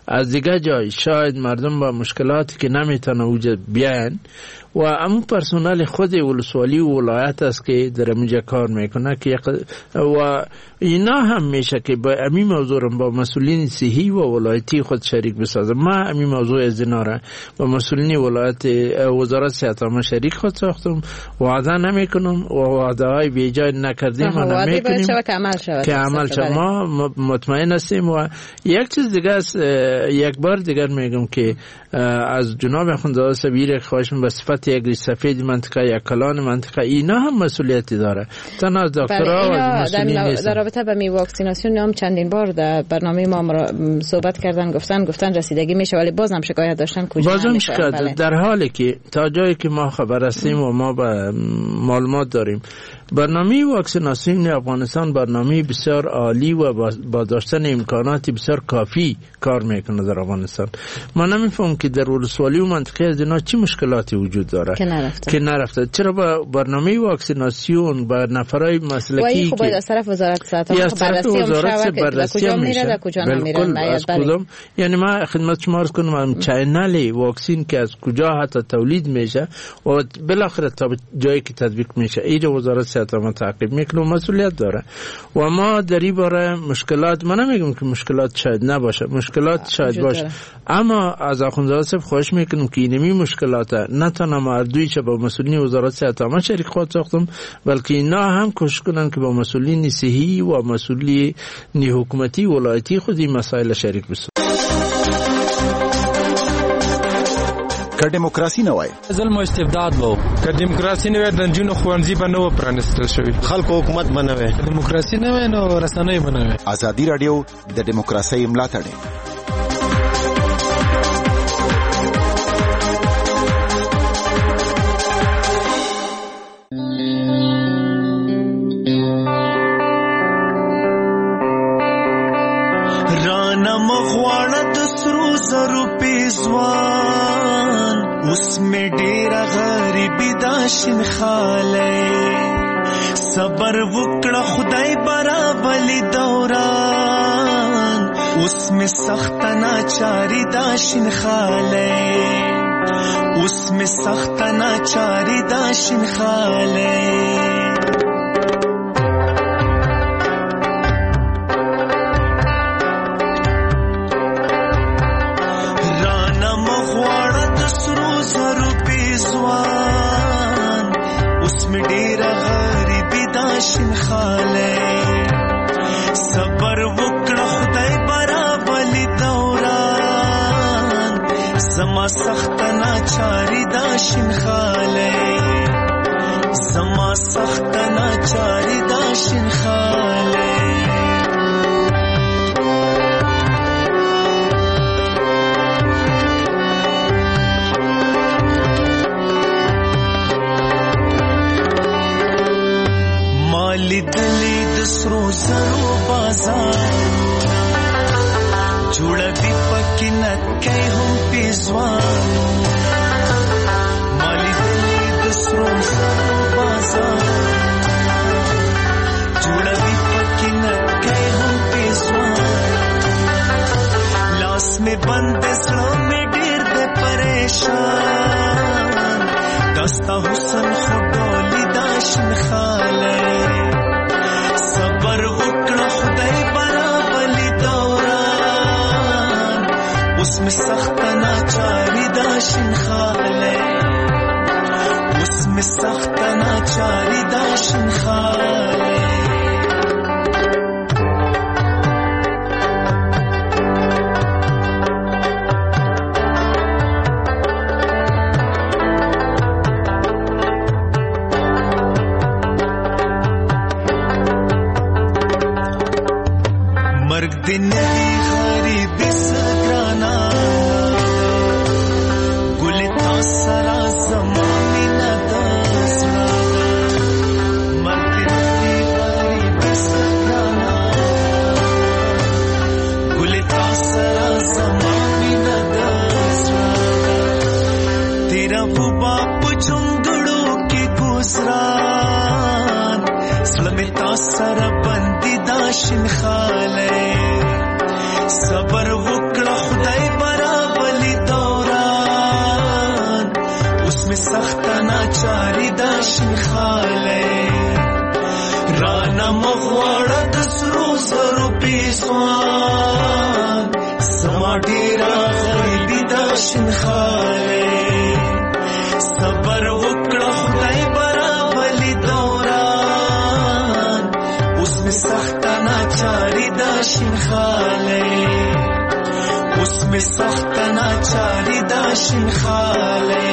از دیگه جای شاید مردم با مشکلاتی که نمیتونه وجود بیان و امو پرسنل خود ولسوالی و ولایت است که در اینجا کار میکنه که و اینا هم میشه که با امی موضوع با مسئولین صحی و ولایتی خود شریک بسازه. ما امی موضوع از اینا را با مسئولین ولایت وزارت صحت عامه شریک خود ساختم، وعده نمیکنم و وعده های بیجای نکردیم و نمیکنیم که عمل شود. ما مطمئن هستیم. و یک چیز دیگه است، یک بار دیگر میگم که از جناب اخوندزاده سبیر خواهشم به صفت یک سفید منطقه یا کلان منطقه اینا هم مسئولیتی داره، تنها از دکترها و از مسئولین نیستن. در رابطه با می واکسیناسیون هم چندین بار در برنامه ما صحبت کردن، گفتن گفتن رسیدگی میشه ولی بازم شکایت داشتن کجا بازم شکایت بله. در حالی که تا جایی که ما خبر هستیم و ما با معلومات داریم برنامه واکسیناسیون افغانستان برنامه بسیار عالی و با داشتن امکانات بسیار کافی کار میکنه در افغانستان. ما نمیفهم که در ولسوالی و منطقه از اینا چی مشکلاتی وجود داره که نرفته که نرفته چرا با برنامه واکسیناسیون با نفرای مسلکی که از طرف وزارت صحت بررسی میشه کجا نمیره یعنی ما خدمت شما عرض کنم چینل واکسین که از کجا حتی تولید میشه و بالاخره تا جایی که تطبیق میشه این وزارت صحت عامه تعقیب میکنه و مسئولیت داره. و ما در این باره مشکلات، من نمیگم که مشکلات شاید نباشه، مشکلات شاید باشه، اما از اخوندزاده صاحب خواهش میکنم که اینمی مشکلات نه تنها مردویش با مسئولین وزارت صحت عامه شریک خود ساختم بلکه اینا هم کوشش کنن که با مسئولین صحی و مسئولین حکومتی ولایتی خود این مسائل شریک بشن. که دیموکراسي نه وای ظلم او استبداد وو، که دیموکراسي نه وای د جنونو خوانځي به نو پرانستل شوی، خلکو حکومت بنوي، دیموکراسي نه وای نو رسنۍ بنوي. ازادي رادیو د دیموکراسي ملاتړ رانا مغواړه د سرو زرو پیزوان اوس می ډیره غریبی دا شنخاله صبر وکړه خدای برابلی دوران اوس می سخت ناچاری دا شنخاله اوس می سخت ناچاری دا شنخاله شنخاله صبر وکړه خدای برابلی دوران زما سخت ناچاری دا شنخاله زما سخت ناچاری دا شنخاله لیدلی د سرو زرو بازار جوړه دی پکې نکای هم پیزوان مالی دلی د سرو زرو بازار جوړه دی پکې نکای هم پیزوان لاس می بند سړو می ډیر د پریشان دستا حسن خډولی دا شنخاله صبر وکړه خدای برابلی دوران اوس می سخت ناچاری دا شنخاله اوس می سخت ناچاری دا شنخاله दिन दी गरीबी सगराना गुलिता सरा जमानी न दसना मर्द दी गरीबी सगराना गुलिता सरा जमानी न दसना तेरा वो बाप चुंगड़ों के गुजरान सलमिता सरा बंदी दाशिन खाले صبر وکړه خدای उसमें सख्त नाचारी दाशिन खाले राना मगवाड़ा दसरो सरो पेसवान समाडेरा खरीदी दाशिन खाले सबर वकड़ा खुदाई बराबली दौरान उसमें सख्त नाचारी दाशिन खाले उसमें सख्त नाचारी दाशिन खाले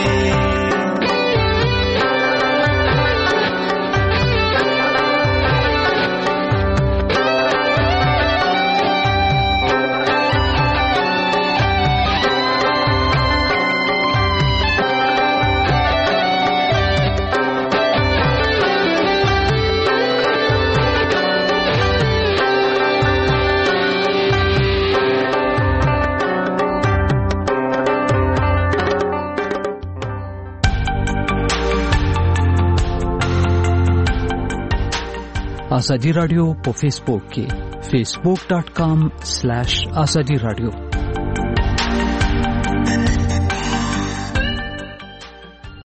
Azadi radio په فیسبوک کې facebook dot com slash azadi radio